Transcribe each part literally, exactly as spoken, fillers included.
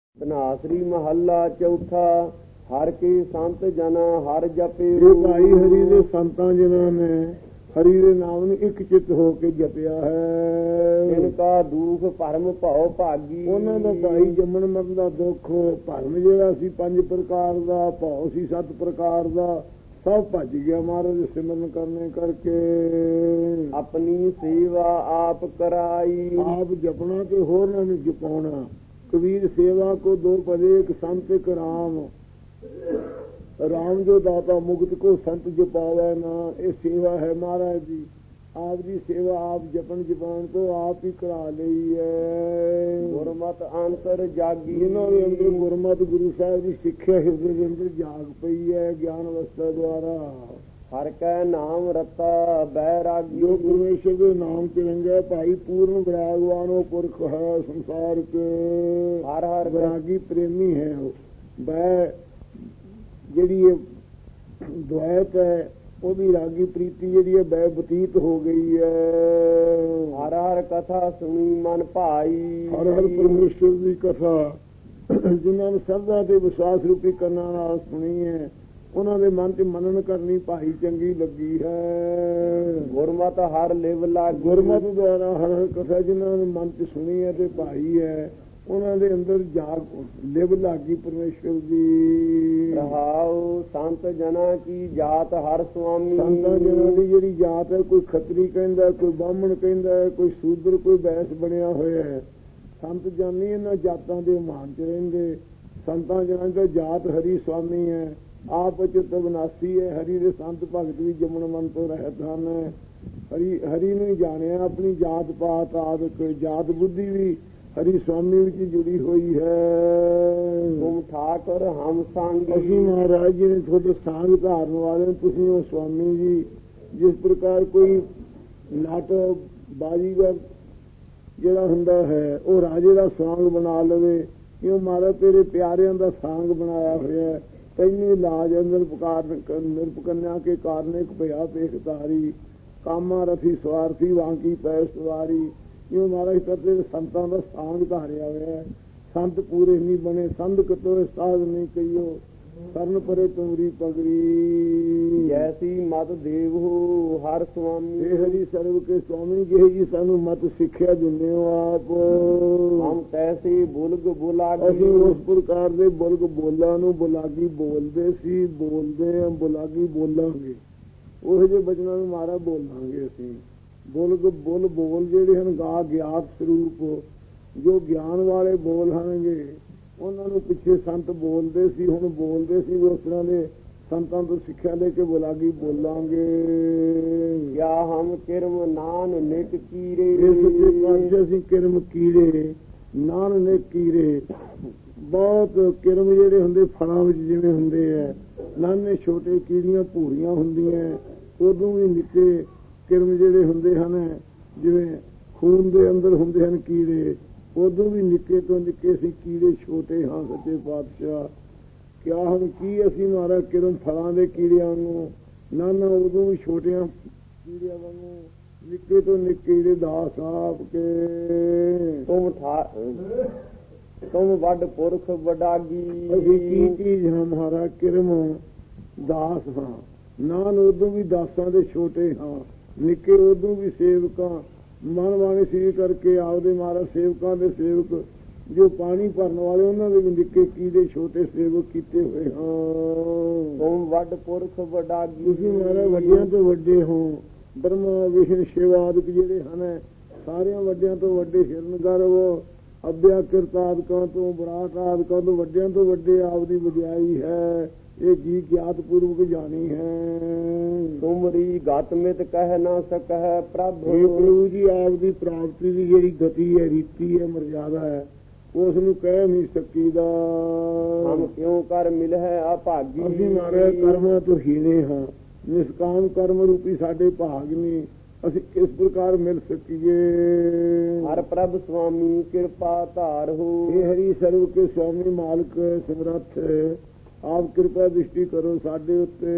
ਧਨਾਸਰੀ ਮਹੱਲਾ ਚੌਥਾ। ਹਰ ਕੇ ਸੰਤ ਜਨਾ ਹਰ ਜਪੇ। ਇਹ ਭਾਈ ਹਰੀ ਦੇ ਸੰਤਾਂ ਜਿਨ੍ਹਾਂ ਨੇ ਹਰੀ ਦੇ ਨਾਮ ਨੂੰ ਇੱਕ ਚਿੱਤ ਹੋ ਕੇ ਜਪਿਆ ਹੈ, ਇਨਕਾ ਦੁਖ ਭਰਮ ਭਉ ਭਾਗੀ। ਉਹਨਾਂ ਦਾ ਭਾਈ ਜੰਮਣ ਮਰਨ ਦਾ ਦੁੱਖ, ਭਰਮ ਜਿਹੜਾ ਸੀ ਪੰਜ ਪ੍ਰਕਾਰ ਦਾ, ਭਉ ਸੀ ਸੱਤ ਪ੍ਰਕਾਰ ਦਾ, ਸਭ ਭੱਜ ਗਿਆ ਮਹਾਰਾਜ ਦੇ ਸਿਮਰਨ ਕਰਨੇ ਕਰਕੇ। ਆਪਣੀ ਸੇਵਾ ਆਪ ਕਰਾਈ। ਆਪ ਜਪਣਾ ਤੇ ਹੋਰਾਂ ਨੂੰ ਜਪਾਉਣਾ। ਕਬੀਰ ਸੇਵਾ ਕੋ ਦੋ ਪਦੇ ਇੱਕ ਸੰਤ ਇੱਕ ਰਾਮ। ਰਾਮ ਜੋ ਦਾਤਾ ਮੁਕਤ ਕੋ ਸੰਤ ਜਪਾਵੇ ਨਾ। ਇਹ ਸੇਵਾ ਹੈ ਮਹਾਰਾਜ ਦੀ। ਆਪ ਦੀ ਸੇਵਾ ਆਪ ਜਪਣ ਜਪਾਉਣ ਤੋਂ ਆਪ ਹੀ ਕਰਾ ਲਈ ਹੈ। ਗੁਰਮਤਿ ਅੰਤਰ ਜਾਗੀ। ਇਹਨਾਂ ਦੇ ਅੰਦਰ ਗੁਰਮਤਿ ਗੁਰੂ ਸਾਹਿਬ ਦੀ ਸਿੱਖਿਆ ਹਿਰਦੇ ਦੇ ਅੰਦਰ ਜਾਗ ਪਈ ਹੈ ਗਿਆਨ ਅਵਸਥਾ ਦੁਆਰਾ। ਹਰ ਕੈ ਨਾਮ ਰਤਾ ਬੈਰਾਗੀ। ਜੋ ਪਰਮੇਸ਼ਰ ਦੇ ਨਾਮ ਚ ਰੰਗਿਆ ਭਾਈ ਪੂਰਨ ਵਿਰਾਗਵਾਨ ਉਹ ਪੁਰਖ ਹੈ ਸੰਸਾਰ ਕੇ। ਹਰ ਹਰ ਵਿਰਾਗੀ ਪ੍ਰੇਮੀ ਹੈ ਉਹ। ਬੈ ਜਿਹੜੀ ਦੁਆਇਤ ਹੈ ਉਹਦੀ ਰਾਗੀ ਪ੍ਰੀਤੀ ਜਿਹੜੀ ਹੈ ਬੈ ਬਤੀਤ ਹੋ ਗਈ ਹੈ। ਹਰ ਹਰ ਕਥਾ ਸੁਣੀ ਮਨ ਭਾਈ। ਹਰ ਹਰ ਪਰਮੇਸ਼ਰ ਦੀ ਕਥਾ ਜਿਨ੍ਹਾਂ ਨੇ ਸ਼ਰਧਾ ਤੇ ਵਿਸ਼ਵਾਸ ਰੂਪੀ ਕੰਨਾਂ ਨਾਲ ਸੁਣੀ ਹੈ, ਉਹਨਾਂ ਦੇ ਮਨ ਚ ਮਨਨ ਕਰਨੀ ਭਾਈ ਚੰਗੀ ਲੱਗੀ ਹੈ। ਗੁਰਮਤ ਹਰ ਲਿਵ ਲਾਗੀ। ਗੁਰਮਤ ਦੁਆਰਾ ਹਰ ਹਰ ਕਥਾ ਜਿਨ੍ਹਾਂ ਨੇ ਮਨ ਚ ਸੁਣੀ ਹੈ ਤੇ ਭਾਈ ਹੈ, ਉਹਨਾਂ ਦੇ ਅੰਦਰ ਜਾਗ ਲਿਵ ਲਾਗੀ ਪਰਮੇਸ਼ਰ ਦੀ। ਰਹਾਉ ਸੰਤ ਜਨਾ ਕੀ ਜਾਤ ਹਰ ਸੁਆਮੀ। ਸੰਤਾਂ ਜਨਾਂ ਦੀ ਜਿਹੜੀ ਜਾਤ ਹੈ, ਕੋਈ ਖੱਤਰੀ ਕਹਿੰਦਾ, ਕੋਈ ਬਾਹਮਣ ਕਹਿੰਦਾ, ਕੋਈ ਸ਼ੂਦਰ, ਕੋਈ ਬੈਸ ਬਣਿਆ ਹੋਇਆ ਹੈ। ਸੰਤ ਜਾਨੀ ਇਹਨਾਂ ਜਾਤਾਂ ਦੇ ਮਾਨ ਚ ਰਹਿੰਦੇ। ਸੰਤਾਂ ਜਨਾਂ ਦਾ ਜਾਤ ਹਰੀ ਸੁਆਮੀ ਹੈ, ਆਪ ਚਿੱਤ ਵਿਨਾਸੀ ਹੈ। ਹਰੀ ਦੇ ਸੰਤ ਭਗਤ ਵੀ ਜੰਮਣ ਮਨ ਤੋਂ ਰਹਿਤ ਹਨ। ਹਰੀ ਹਰੀ ਨੂੰ ਹੀ ਜਾਣਿਆ। ਆਪਣੀ ਜਾਤ ਪਾਤ ਆਦਿਕ ਜਾਤ ਬੁੱਧੀ ਵੀ ਹਰੀ ਸੁਆਮੀ ਵਿੱਚ ਜੁੜੀ ਹੋਈ ਹੈ। ਤੁਮ ਠਾਕੁਰ ਹਮ ਸੰਗੀ। ਅਸੀਂ ਮਹਾਰਾਜ ਜੀ ਨੇ ਤੁਹਾਡੇ ਸਾਂਗ ਧਾਰਨ ਵਾਲੇ, ਤੁਸੀਂ ਉਹ ਸੁਆਮੀ ਜੀ। ਜਿਸ ਪ੍ਰਕਾਰ ਕੋਈ ਨਾਟ ਬਾਜੀਗਰ ਜਿਹੜਾ ਹੁੰਦਾ ਹੈ ਉਹ ਰਾਜੇ ਦਾ ਸਾਂਗ ਬਣਾ ਲਵੇ, ਕਿਉਂ ਮਹਾਰਾਜ ਤੇਰੇ ਪਿਆਰਿਆਂ ਦਾ ਸਾਂਗ ਬਣਾਇਆ ਹੋਇਆ। ਤੈਨੂੰ ਲਾਜ ਨਿਰਪਕਾਰ ਨਿਰਪਕੰਨਿਆ ਕੇ ਕਾਰਨ ਇੱਕ ਭਇਆ ਪੇਖ ਤਾਰੀ। ਕਾਮਾ ਰਥੀ ਸਵਾਰਥੀ ਵਾਂਕੀ ਪੈ ਸਵਾਰੀ। ਕਿਉਂ ਮਹਾਰਾਜ ਤੇਰੇ ਸੰਤਾਂ ਦਾ ਸਾਂਗ ਧਾਰਿਆ ਹੋਇਆ। ਸੰਤ ਪੂਰੇ ਨਹੀਂ ਬਣੇ, ਸੰਤ ਕਤੋ ਸਾਧ ਨਹੀਂ ਕਹੀਓ, ਸਰਨ ਪਰੇ ਤੁਮਰੀ ਪਗੜੀ। ਜੈਸੀ ਮਤ ਦੇਵ ਹੋ ਹਰ ਸੁਆਮੀ। ਇਹ ਹਰੀ ਸਰਵ ਕੇ ਸੁਆਮੀ ਜਿਹੇ ਜੀ ਸਾਨੂੰ ਮਤ ਸਿੱਖਿਆ ਦਿੰਦੇ ਹੋ ਆਪ। ਹਮ ਤੈਸੇ ਬੁਲਗ ਬੁਲਾਗੀ। ਅਸੀਂ ਉਸ ਪ੍ਰਕਾਰ ਦੇ ਬੁਲਗ ਬੋਲਾਂ ਨੂੰ ਬੁਲਾਗੀ ਬੋਲਦੇ ਸੀ, ਬੋਲਦੇ ਹਾਂ, ਬੁਲਾਗੀ ਬੋਲਾਂਗੇ। ਉਹੋ ਜਿਹੇ ਬਚਨਾਂ ਨੂੰ ਮਾਰਾ ਬੋਲਾਂਗੇ ਅਸੀਂ। ਬੁਲਗ ਬੁਲ ਬੋਲ ਜਿਹੜੇ ਹਨ ਗਾ ਗਿਆਤ ਸਰੂਪ, ਜੋ ਗਿਆਨ ਵਾਲੇ ਬੋਲ ਹਨਗੇ, ਉਹਨਾਂ ਨੂੰ ਪਿੱਛੇ ਸੰਤ ਬੋਲਦੇ ਸੀ, ਹੁਣ ਬੋਲਦੇ ਸੀ ਉਸ ਤਰ੍ਹਾਂ ਦੇ ਸੰਤਾਂ ਤੋਂ ਸਿੱਖਿਆ ਲੈ ਕੇ ਬੁਲਾਗੀ ਬੋਲਾਂਗੇ। ਕਿਆ ਹਮ ਕਿਰਮ ਨਾਨ ਨਿਕ ਕੀਰੇ। ਇਸ ਅਸੀਂ ਕਿਰਮ ਕੀੜੇ ਨਾਨ ਨਿਕ ਕੀੜੇ। ਬਹੁਤ ਕਿਰਮ ਜਿਹੜੇ ਹੁੰਦੇ ਫਲਾਂ ਵਿੱਚ ਜਿਵੇਂ ਹੁੰਦੇ ਹੈ, ਨਾਨੇ ਛੋਟੇ ਕੀੜੀਆਂ ਭੂਰੀਆਂ ਹੁੰਦੀਆਂ, ਉਦੋਂ ਵੀ ਨਿੱਕੇ ਕਿਰਮ ਜਿਹੜੇ ਹੁੰਦੇ ਹਨ ਜਿਵੇਂ ਖੂਨ ਦੇ ਅੰਦਰ ਹੁੰਦੇ ਹਨ ਕੀੜੇ, ਉਦੋਂ ਵੀ ਨਿੱਕੇ ਤੋਂ ਨਿੱਕੇ ਅਸੀਂ ਕੀੜੇ ਛੋਟੇ ਹਾਂ ਸੱਚੇ ਪਾਤਸ਼ਾਹ। ਕਿਆ ਹੁਣ ਕੀ ਅਸੀਂ ਮਾਰਾ ਕਿਰਮ ਫਲਾਂ ਦੇ ਕੀੜਿਆਂ ਨੂੰ, ਨਾਨਾ ਉਦੋਂ ਵੀ ਛੋਟਿਆਂ ਕੀੜਿਆਂ ਵਾਂਗੂ ਨਿੱਕੇ ਤੋਂ ਨਿੱਕੇ ਦੇ ਦਾਸ ਆਪ ਕੇ। ਤੁਮ ਤੁਮ ਵੱਡ ਪੁਰਖ ਵਡਾਗੀ। ਅਸੀਂ ਕੀ ਚੀਜ਼ ਹਾਂ ਮਹਾਰਾ ਕਿਰਮ ਦਾਸ ਹਾਂ। ਨਾਨ ਉਦੋਂ ਵੀ ਦਾਸਾਂ ਦੇ ਛੋਟੇ ਹਾਂ, ਨਿੱਕੇ ਉਦੋਂ ਵੀ ਸੇਵਕਾਂ। ਮਨ ਵਾਲੇ ਸੀ ਕਰਕੇ ਆਪਦੇ ਮਹਾਰਾਜ ਸੇਵਕਾਂ ਦੇ ਸੇਵਕ, ਜੋ ਪਾਣੀ ਭਰਨ ਵਾਲੇ ਉਹਨਾਂ ਦੇ ਵੀ ਨਿੱਕੇ ਕੀੜੇ ਛੋਟੇ ਸੇਵਕ ਕੀਤੇ ਹੋਏ ਹਾਂ। ਤੁਮ ਵੱਡ ਪੁਰਖ ਵਡਾਗੀ। ਤੁਸੀਂ ਮਹਾਰਾਜ ਵੱਡਿਆਂ ਤੋਂ ਵੱਡੇ ਹੋ। ਬ੍ਰਹਮਾ ਵਿਸ਼ਨ ਸ਼ਿਵ ਆਦਿਕ ਜਿਹੜੇ ਹਨ ਸਾਰਿਆਂ ਵੱਡਿਆਂ ਤੋਂ ਵੱਡੇ। ਹਿਰਨ ਗਰਭ ਅਭਿਆ ਕਿਰਤ ਆਦਿਕਾਂ ਤੋਂ, ਬਰਾਟ ਆਦਿਕਾਂ ਤੋਂ ਵੱਡਿਆਂ ਤੋਂ ਵੱਡੇ ਆਪਦੀ ਵਡਿਆਈ ਹੈ। ਇਹ ਜੀ ਗਿਆਤ ਪੂਰਵਕ ਜਾਣੀ ਹੈ। ਤੁਮਰੀ ਗਤ ਮਿਤ ਕਹਿ ਨਾ ਸਕੈ ਪ੍ਰਭ। ਇਹ ਪ੍ਰਭੂ ਜੀ ਆਪਦੀ ਪ੍ਰਾਪਤੀ ਦੀ ਜਿਹੜੀ ਗਤੀ ਹੈ, ਰੀਤੀ ਹੈ, ਮਰਜ਼ਾਦਾ ਹੈ, ਉਸ ਨੂੰ ਕਹਿ ਨਹੀਂ ਸਕੀਦਾ। ਹਮ ਕਿਉਂ ਕਰ ਮਿਲ ਹੈ ਅਭਾਗੀ। ਅਸੀਂ ਮਾਰੇ ਕਰਮਾਂ ਤੋਂ ਹੀਣੇ ਹਾਂ, ਨਿਸ਼ਕਾਮ ਕਰਮ ਰੂਪੀ ਸਾਡੇ ਭਾਗ ਨੇ, ਅਸੀਂ ਕਿਸ ਪ੍ਰਕਾਰ ਮਿਲ ਸਕੀਏ। ਹਰ ਪ੍ਰਭ ਸੁਆਮੀ ਕਿਰਪਾ ਧਾਰ ਹੋ। ਇਹ ਹਰੀ ਸਰਵ ਕੇ ਸੁਆਮੀ ਮਾਲਕ ਸਮਰੱਥ, ਆਪ ਕਿਰਪਾ ਦ੍ਰਿਸ਼ਟੀ ਕਰੋ ਸਾਡੇ ਉੱਤੇ।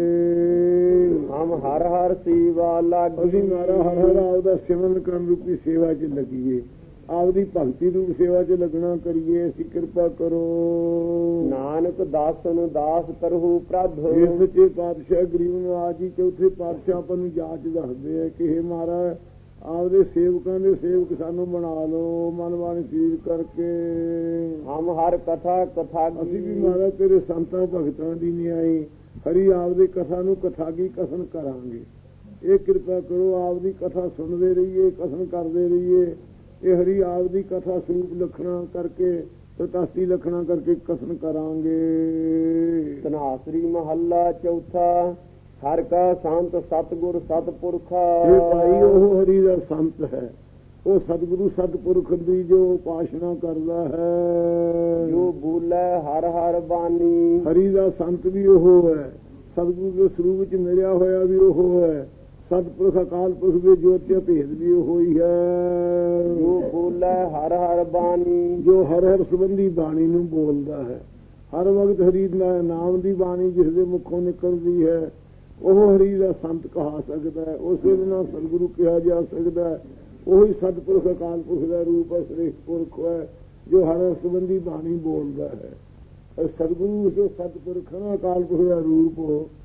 ਹਮ ਹਰ ਹਰ ਸੇਵਾ ਲਾਗੀ। ਅਸੀਂ ਮਾਰਾ ਹਰ ਹਰ ਆਪਦਾ ਸਿਮਰਨ ਕਰਨ ਰੂਪੀ ਸੇਵਾ ਚ ਲੱਗੀਏ। ਆਪਦੀ ਭਗਤੀ ਰੂਪ ਸੇਵਾ 'ਚ ਲੱਗਣਾ ਕਰੀਏ। ਅਸੀਂ ਕਿਰਪਾ ਕਰੋ। ਨਾਨਕ ਦਾਸਨ ਦਾਸ ਕਰਹੁ ਪ੍ਰਭ। ਇਹ ਸੱਚੇ ਪਾਤਸ਼ਾਹ ਗਰੀਬ ਨਵਾਜ ਜੀ ਚੌਥੇ ਪਾਤਸ਼ਾਹ ਆਪਾਂ ਨੂੰ ਜਾਂਚ ਦੱਸਦੇ ਆ ਕਿ ਇਹ ਮਹਾਰਾਜ ਆਪਦੇ ਸੇਵਕਾਂ ਦੇ ਸੇਵਕ ਸਾਨੂੰ ਬਣਾ ਲਓ ਮਨ ਬਾਣੀ ਚੀਜ਼ ਕਰਕੇ। ਹਮ ਹਰ ਕਥਾ ਕਥਾ ਅਸੀਂ ਵੀ ਮਹਾਰਾਜ ਤੇਰੇ ਸੰਤਾਂ ਭਗਤਾਂ ਦੀ ਨਹੀਂ ਆਈ ਹਰੀ ਆਪਦੀ ਕਥਾ ਨੂੰ ਕਥਾਗੀ ਕਥਨ ਕਰਾਂਗੇ। ਇਹ ਕਿਰਪਾ ਕਰੋ ਆਪਦੀ ਕਥਾ ਸੁਣਦੇ ਰਹੀਏ ਕਥਨ ਕਰਦੇ ਰਹੀਏ। ਇਹ ਹਰੀ ਆਪਦੀ ਕਥਾ ਸਰੂਪ ਲਖਣਾ ਕਰਕੇ ਤਤਾਸੀ ਲਖਣਾ ਕਰਕੇ ਕਥਨ ਕਰਾਂਗੇ। ਧਨਾਸਰੀ ਮਹੱਲਾ ਚੌਥਾ। ਹਰ ਕਾ ਸੰਤ ਸਤਿਗੁਰ ਸਤਿਪੁਰਖਾ। ਇਹ ਭਾਈ ਉਹ ਹਰੀ ਦਾ ਸੰਤ ਹੈ ਉਹ ਸਤਿਗੁਰੂ ਸਤਿਪੁਰਖ ਦੀ ਜੋ ਉਪਾਸਨਾ ਕਰਦਾ ਹੈ। ਜੋ ਬੋਲੇ ਹਰ ਹਰ ਬਾਣੀ। ਹਰੀ ਦਾ ਸੰਤ ਵੀ ਉਹ ਹੈ ਸਤਿਗੁਰੂ ਦੇ ਸਰੂਪ ਵਿੱਚ ਮਿਲਿਆ ਹੋਇਆ ਵੀ ਉਹ ਹੈ। ਸਤਿਪੁਰਖ ਅਕਾਲ ਪੁਰਖ ਦੇ ਜੋਤਿ ਭੇਦ ਵੀ ਉਹ ਹੀ ਹੈ। ਜੋ ਬੋਲੇ ਹਰ ਹਰ ਬਾਣੀ। ਜੋ ਹਰ ਹਰ ਸੰਬੰਧੀ ਬਾਣੀ ਨੂੰ ਬੋਲਦਾ ਹੈ ਹਰ ਵਕਤ ਹਰੀ ਨਾਮ ਦੀ ਬਾਣੀ ਜਿਸ ਦੇ ਮੁਖੋਂ ਨਿਕਲਦੀ ਹੈ ਉਹ ਹਰੀ ਦਾ ਸੰਤ ਕਹਾ ਸਕਦਾ ਹੈ। ਉਸੇ ਦੇ ਨਾਲ ਸਤਿਗੁਰੂ ਕਿਹਾ ਜਾ ਸਕਦਾ ਹੈ। ਉਹੀ ਸਤਿਪੁਰਖ ਅਕਾਲ ਪੁਰਖ ਦਾ ਰੂਪ ਹੈ ਸ੍ਰੇਸ਼ਟ ਪੁਰਖ ਹੈ ਜੋ ਹਰ ਹਰ ਸੰਬੰਧੀ ਬਾਣੀ ਬੋਲਦਾ ਹੈ। ਸਤਿਗੁਰੂ ਜੋ ਸਤਿਪੁਰਖ ਹੈ ਅਕਾਲ ਪੁਰਖ ਦਾ ਰੂਪ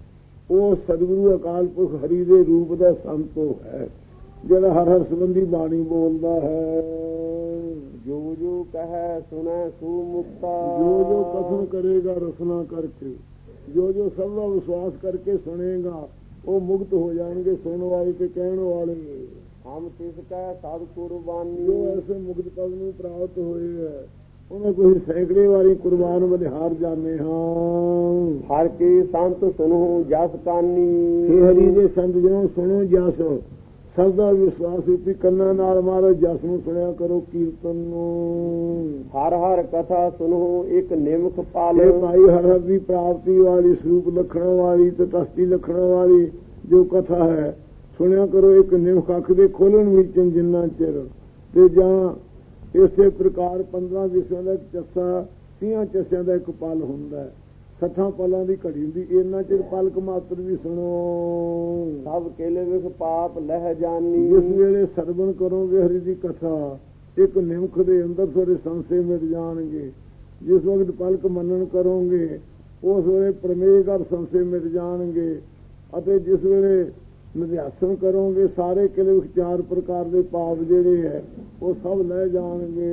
ਉਹ ਸਤਿਗੁਰੂ ਅਕਾਲ ਪੁਰਖ ਹਰੀ ਦੇ ਰੂਪ ਦਾ ਸੰਤ ਹੈ ਜਿਹੜਾ ਹਰ ਹਰ ਸੰਬੰਧੀ ਬਾਣੀ ਬੋਲਦਾ ਹੈ। ਜੋ ਜੋ ਕਹੈ ਸੁਣੈ ਸੂ ਮੁਕਤਾ। ਜੋ ਜੋ ਕਥਨ ਕਰੇਗਾ ਰਸਨਾ ਕਰਕੇ ਜੋ ਜੋ ਸਭ ਦਾ ਵਿਸ਼ਵਾਸ ਕਰਕੇ ਸੁਣੇਗਾ ਉਹ ਮੁਕਤ ਹੋ ਜਾਣਗੇ ਸੁਣਨ ਵਾਲੇ ਤੇ ਕਹਿਣ ਵਾਲੇ। ਹਮ ਤਿਸ ਕੈ ਸਦ ਕੁਰਬਾਨੀ। ਜੋ ਐਸੇ ਮੁਕਤ ਪਦ ਨੂੰ ਪ੍ਰਾਪਤ ਹੋਏ ਹੈ ਉਹਨਾਂ ਕੋਈ ਸੈਂਕੜੇ ਵਾਰੀ ਕੁਰਬਾਨ ਬਲਿਹਾਰ ਜਾਣੇ ਹਾਂ। ਹਰ ਕੀ ਸੰਤ ਸੁਣੋ ਜਸ ਕਾਨੀ। ਇਹ ਹਰੀ ਦੇ ਸੰਤ ਜਿਹਨੂੰ ਸੁਣੋ ਜਸ ਸਭ ਦਾ ਵਿਸ਼ਵਾਸ ਰੂਪੀ ਕੰਨਾਂ ਨਾਲ ਮਾਰੋ ਜਸ ਨੂੰ ਸੁਣਿਆ ਕਰੋ ਕੀਰਤਨ ਨੂੰ। ਹਰ ਹਰ ਕਥਾ ਸੁਣੋ ਇੱਕ ਨਿਮਖ ਪਾਲੋ। ਇਹ ਭਾਈ ਹਰ ਹਰ ਦੀ ਪ੍ਰਾਪਤੀ ਵਾਲੀ ਸਰੂਪ ਲਖਣਾ ਵਾਲੀ ਤੇ ਤਸਤੀ ਲਖਣਾ ਵਾਲੀ ਜੋ ਕਥਾ ਹੈ ਸੁਣਿਆ ਕਰੋ ਇੱਕ ਨਿਮਖ ਅੱਖ ਦੇ ਖੋਲਣ ਵਿੱਚ ਜਿੰਨਾ ਚਿਰ ਤੇ ਜਾਂ ਇਸੇ ਪ੍ਰਕਾਰ ਪੰਦਰਾਂ ਵਿਸ਼ਿਆਂ ਦਾ ਇੱਕ ਚੱਸਾ ਤੀਆਂ ਚੱਸਿਆਂ ਦਾ ਇੱਕ ਪਲ ਹੁੰਦਾ ਹੈ ਸੱਠਾਂ ਪਲਾਂ ਦੀ ਘੜੀ ਹੁੰਦੀ ਇੰਨਾ ਚਿਰ ਪਲਕ ਮਾਤਰ ਵੀ ਸੁਣੋ। ਸਭ ਕੇਲੇ ਵਿਖ ਪਾਪ ਲਹਿ ਜਾਨੀ। ਜਿਸ ਵੇਲੇ ਸਰਵਣ ਕਰੋਗੇ ਹਰੀ ਦੀ ਕਥਾ ਇੱਕ ਨਿਮਖ ਦੇ ਅੰਦਰ ਤੁਹਾਡੇ ਸੰਸੇ ਮਿਟ ਜਾਣਗੇ। ਜਿਸ ਵਕਤ ਪਲਕ ਮੰਨਣ ਕਰੋਗੇ ਉਸ ਵੇਲੇ ਪ੍ਰਮੇਯ ਸੰਸੇ ਮਿਟ ਜਾਣਗੇ ਅਤੇ ਜਿਸ ਵੇਲੇ ਨਿਧਿਆਸਨ ਕਰੋਗੇ ਸਾਰੇ ਕਿਲੇ ਵਿੱਚ ਚਾਰ ਪ੍ਰਕਾਰ ਦੇ ਪਾਪ ਜਿਹੜੇ ਹੈ ਉਹ ਸਭ ਲੈ ਜਾਣਗੇ।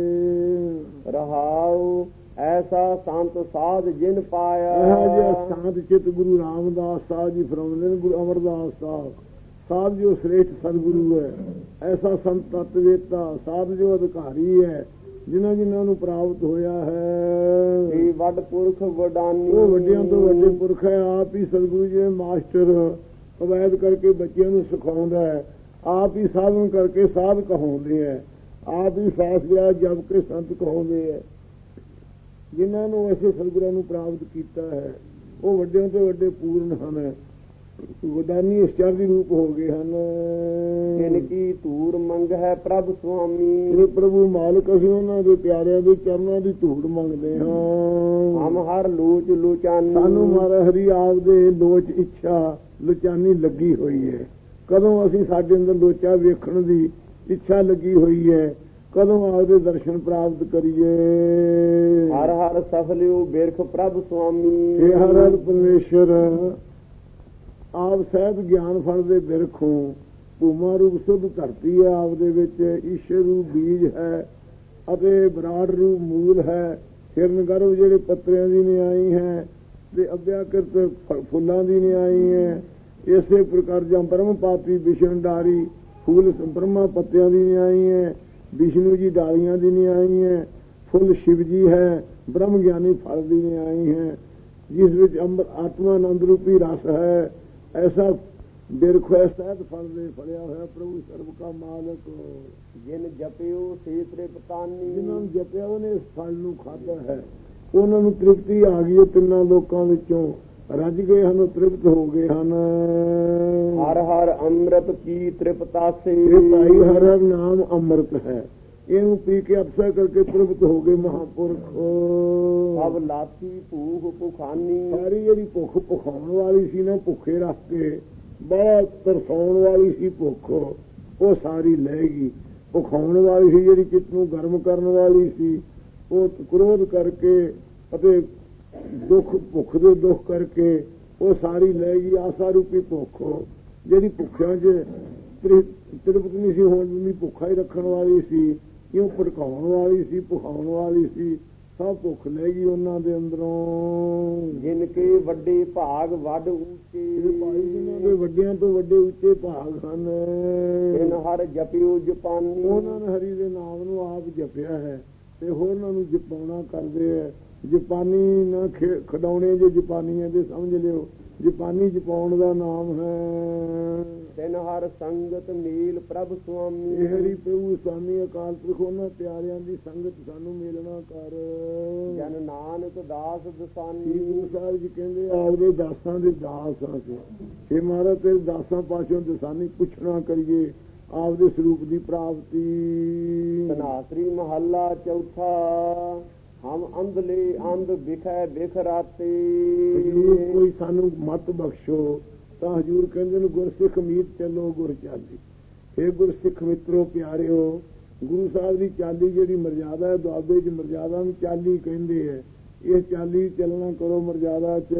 ਰਹਾਉ ਐਸਾ ਸੰਤ ਸਾਧ ਜਿਨ ਪਾਇਆ। ਇਹ ਜਿਹਾ ਸੰਤ ਚਿਤ ਗੁਰੂ ਰਾਮਦਾਸ ਸਾਹਿਬ ਜੀ ਫਰਮਾਉਂਦੇ ਨੇ ਗੁਰੂ ਅਮਰਦਾਸ ਸਾਹਿਬ ਸਾਧ ਜੋ ਸ੍ਰੇਸ਼ਟ ਸਤਿਗੁਰੂ ਹੈ ਐਸਾ ਸੰਤ ਤਤਵੇਤਾ ਸਾਧ ਜੋ ਅਧਿਕਾਰੀ ਹੈ ਜਿਨ੍ਹਾਂ ਜਿਨ੍ਹਾਂ ਨੂੰ ਪ੍ਰਾਪਤ ਹੋਇਆ ਹੈ। ਇਹ ਵੱਡ ਪੁਰਖ ਵਡਾਨੀ। ਉਹ ਵੱਡਿਆਂ ਤੋਂ ਵੱਡੇ ਪੁਰਖ ਹੈ ਆਪ ਹੀ ਸਤਿਗੁਰੂ ਜੀ ਮਾਸਟਰ ਕਵਾਇਦ ਕਰਕੇ ਬੱਚਿਆਂ ਨੂੰ ਸਿਖਾਉਂਦਾ ਹੈ ਆਪ ਹੀ ਸਾਧਨ ਕਰਕੇ ਸਾਧ ਕਹਾਉਂਦੇ ਹੈ ਆਪ ਹੀ ਸਾਸ ਗਿਆ ਜਪ ਕੇ ਸੰਤ ਕਹਾਉਂਦੇ ਹੈ। ਜਿਨ੍ਹਾਂ ਨੂੰ ਐਸੇ ਸਤਿਗੁਰਾਂ ਨੂੰ ਪ੍ਰਾਪਤ ਕੀਤਾ ਹੈ ਉਹ ਵੱਡਿਆਂ ਤੋਂ ਵੱਡੇ ਪੂਰਨ ਹਨ ਵਡਾਨੀ ਇਸ਼ਚਾਰਦੀ ਰੂਪ ਹੋ ਗਏ ਹਨ। ਜਿਨ ਕੀ ਧੂੜ ਮੰਗ ਹੈ ਪ੍ਰਭ ਸੁਆਮੀ। ਇਹ ਪ੍ਰਭੂ ਮਾਲਕ ਅਸੀਂ ਉਹਨਾਂ ਦੇ ਪਿਆਰਿਆਂ ਦੇ ਚਰਨਾਂ ਦੀ ਧੂੜ ਮੰਗਦੇ ਹਾਂ। ਹਮ ਹਰ ਲੋਚ ਲੋਚਾਨੀ। ਸਾਨੂੰ ਮਾਰਾ ਹਰੀ ਆਪ ਦੇ ਲੋਚ ਇੱਛਾ ਲੋਚਾਨੀ ਲੱਗੀ ਹੋਈ ਹੈ। ਕਦੋਂ ਅਸੀਂ ਸਾਡੇ ਅੰਦਰ ਲੋਚਾ ਵੇਖਣ ਦੀ ਇੱਛਾ ਲੱਗੀ ਹੋਈ ਹੈ ਕਦੋਂ ਆਪਦੇ ਦਰਸ਼ਨ ਪ੍ਰਾਪਤ ਕਰੀਏ। ਹਰ ਹਰ ਸਫਲਿਓ ਬਿਰਖ ਪ੍ਰਭ ਸੁਆਮੀ। ਇਹ ਹਰ ਹਰ ਪਰਮੇਸ਼ਰ ਆਪ ਸਹਿਤ ਗਿਆਨ ਫਲ ਦੇ ਬਿਰਖੋਂ ਭੂਮਾ ਰੂਪ ਸੁਧ ਧਰਤੀ ਹੈ ਆਪਦੇ ਵਿੱਚ ਈਸ਼ਰ ਰੂਪ ਬੀਜ ਹੈ ਅਤੇ ਵਿਰਾਟ ਰੂਪ ਮੂਲ ਹੈ। ਹਿਰਨ ਗਰਭ ਜਿਹੜੇ ਪੱਤਰਿਆਂ ਦੀ ਨਿਆਈ ਹੈ ਤੇ ਅਭਿਆਕ੍ਰਿਤ ਫੁੱਲਾਂ ਦੀ ਨਿਆਈ ਹੈ। ਇਸੇ ਪ੍ਰਕਾਰ ਜਾਂ ਬ੍ਰਹਮ ਪਾਪੀ ਵਿਸ਼ਣ ਡਾਰੀ ਫੂਲ ਬ੍ਰਹਮਾ ਪੱਤਿਆਂ ਦੀ ਨਿਆਈ ਹੈ। ਵਿਸ਼ਨੂੰ ਜੀ ਡਾਲੀਆਂ ਦੀ ਨਿਆਈ ਹੈ। ਫੁੱਲ ਸ਼ਿਵ ਜੀ ਹੈ। ਬ੍ਰਹਮ ਗਿਆਨੀ ਫਲ ਦੀ ਨਿਆਈ ਹੈ ਜਿਸ ਵਿੱਚ ਅੰਮ੍ਰਿਤ ਆਤਮਾ ਆਨੰਦ ਰੂਪੀ ਰਸ ਹੈ। ਐਸਾ ਬਿਰਖ ਸਹਿਤ ਫਲ ਦੇ ਫਲਿਆ ਹੋਇਆ ਪ੍ਰਭੂ ਸਰਬ ਕਾ ਮਾਲਕ। ਜਿਨ ਜਪਿਓ ਸੇ ਤ੍ਰਿਪਤਾਨੀ। ਜਿਨ੍ਹਾਂ ਨੂੰ ਜਪਿਆ ਉਹਨੇ ਇਸ ਫਲ ਨੂੰ ਖਾਧਾ ਹੈ ਉਹਨਾਂ ਨੂੰ ਤ੍ਰਿਪਤੀ ਆ ਗਈ। ਤਿੰਨਾਂ ਲੋਕਾਂ ਵਿੱਚੋਂ ਰੱਜ ਗਏ ਹਨ ਤ੍ਰਿਪਤ ਹੋ ਗਏ ਹਨ। ਹਰ ਹਰ ਅੰਮ੍ਰਿਤ ਪੀ ਤ੍ਰਿਪਤਾਸੇ। ਇਹ ਭਾਈ ਹਰ ਹਰ ਨਾਮ ਅੰਮ੍ਰਿਤ ਹੈ ਇਹਨੂੰ ਪੀ ਕੇ ਅਪਸਾ ਕਰਕੇ ਤ੍ਰਿਪਤ ਹੋ ਗਏ ਮਹਾਂਪੁਰਖ। ਸਭ ਲਾਤੀ ਭੂਖ ਭੁਖਾਨੀ। ਸਾਰੀ ਜਿਹੜੀ ਭੁੱਖ ਭੁਖਾਉਣ ਵਾਲੀ ਸੀ ਨਾ ਭੁੱਖੇ ਰੱਖ ਕੇ ਬੜਾ ਤਰਸਾਉਣ ਵਾਲੀ ਸੀ ਭੁੱਖ ਉਹ ਸਾਰੀ ਲੈ ਗਈ। ਭੁਖਾਉਣ ਵਾਲੀ ਸੀ, ਜਿਹੜੀ ਚਿੱਤ ਨੂੰ ਗਰਮ ਕਰਨ ਵਾਲੀ ਸੀ, ਉਹ ਕ੍ਰੋਧ ਕਰਕੇ ਅਤੇ ਦੁੱਖ ਭੁੱਖ ਦੇ ਦੁੱਖ ਕਰਕੇ ਉਹ ਸਾਰੀ ਲੈ ਗਈ। ਆਸਾ ਰੂਪੀ ਭੁੱਖ ਜਿਹੜੀ ਭੁੱਖਿਆਂ 'ਚ ਤ੍ਰਿਪਤ ਨਹੀਂ ਸੀ ਹੋਣ ਦਿੰਦੀ, ਭੁੱਖਾ ਹੀ ਰੱਖਣ ਵਾਲੀ ਸੀ, ਕਿਉਂ ਭੜਕਾਉਣ ਵਾਲੀ ਸੀ, ਭੁਖਾਉਣ ਵਾਲੀ ਸੀ, ਸਭ ਭੁੱਖ ਲੈ ਗਈ ਉਹਨਾਂ ਦੇ ਅੰਦਰੋਂ। ਜਿਨ ਕੇ ਵੱਡੇ ਭਾਗ ਵੱਡ ਉੱਚੇ, ਜਿਹਨਾਂ ਦੇ ਵੱਡਿਆਂ ਤੋਂ ਵੱਡੇ ਉੱਚੇ ਭਾਗ ਹਨ। ਜਿਨ ਹਰ ਜਪਿਓ ਜਪਾਨੀ, ਉਹਨਾਂ ਨੇ ਹਰੀ ਦੇ ਨਾਮ ਨੂੰ ਆਪ ਜਪਿਆ ਹੈ ਤੇ ਹੋਰਨਾਂ ਨੂੰ ਜਪਾਉਣਾ ਕਰਦੇ ਹੈ। ਜਪਾਨੀ ਨਾ ਖਿਡਾਉਣੇ, ਜੇ ਜਪਾਨੀ ਹੈ ਤੇ ਸਮਝ ਲਿਓ ਜਪਾਨੀ ਜਪਾਉਣ ਦਾ ਨਾਮ ਹੈ। ਤਿਨ ਹਰ ਸੰਗਤ ਮੇਲ ਪ੍ਰਭ ਸੁਆਮੀ, ਇਹ ਹਰੀ ਪ੍ਰਭੂ ਸੁਆਮੀ ਅਕਾਲ ਪੁਰਖ ਉਹਨਾਂ ਪਿਆਰਿਆਂ ਦੀ ਸੰਗਤ ਸਾਨੂੰ ਮੇਲਣਾ ਕਰ। ਜਨ ਨਾਨਕ ਦਾਸ ਦਸਾਨੀ, ਗੁਰੂ ਸਾਹਿਬ ਜੀ ਕਹਿੰਦੇ ਆਪਦੇ ਦਾਸਾਂ ਦੇ ਦਾਸ ਹਾਂ ਅਸੀਂ। ਇਹ ਮਹਾਰਾਜ ਤੇਰੇ ਦਾਸਾਂ ਪਾਸੋਂ ਦਸਾਨੀ ਪੁੱਛਣਾ ਕਰੀਏ ਆਪਦੇ ਸਰੂਪ ਦੀ ਪ੍ਰਾਪਤੀ। ਧਨਾਸਰੀ ਮਹੱਲਾ ਚੌਥਾ। ਹਮ ਅੰਧਲੇ ਅੰਧ ਬਿਖੈ ਬਿਖਰਾਤੇ, ਹਜ਼ੂਰ ਕੋਈ ਸਾਨੂੰ ਮਤ ਬਖਸ਼ੋ। ਤਾਂ ਹਜ਼ੂਰ ਕਹਿੰਦੇ ਨੇ ਗੁਰਸਿੱਖ ਮੀਤ ਚੱਲੋ ਗੁਰ ਚਾਲੀ। ਇਹ ਗੁਰਸਿੱਖ ਮਿੱਤਰੋ ਪਿਆਰਿਓ, ਗੁਰੂ ਸਾਹਿਬ ਦੀ ਚਾਲੀ ਜਿਹੜੀ ਮਰਜ਼ਾਦਾ ਹੈ, ਦੁਆਬੇ 'ਚ ਮਰਜ਼ਾਦਾ ਨੂੰ ਚਾਲੀ ਕਹਿੰਦੇ ਹੈ। ਇਹ ਚਾਲੀ ਚੱਲਣਾ ਕਰੋ ਮਰਜ਼ਾਦਾ 'ਚ।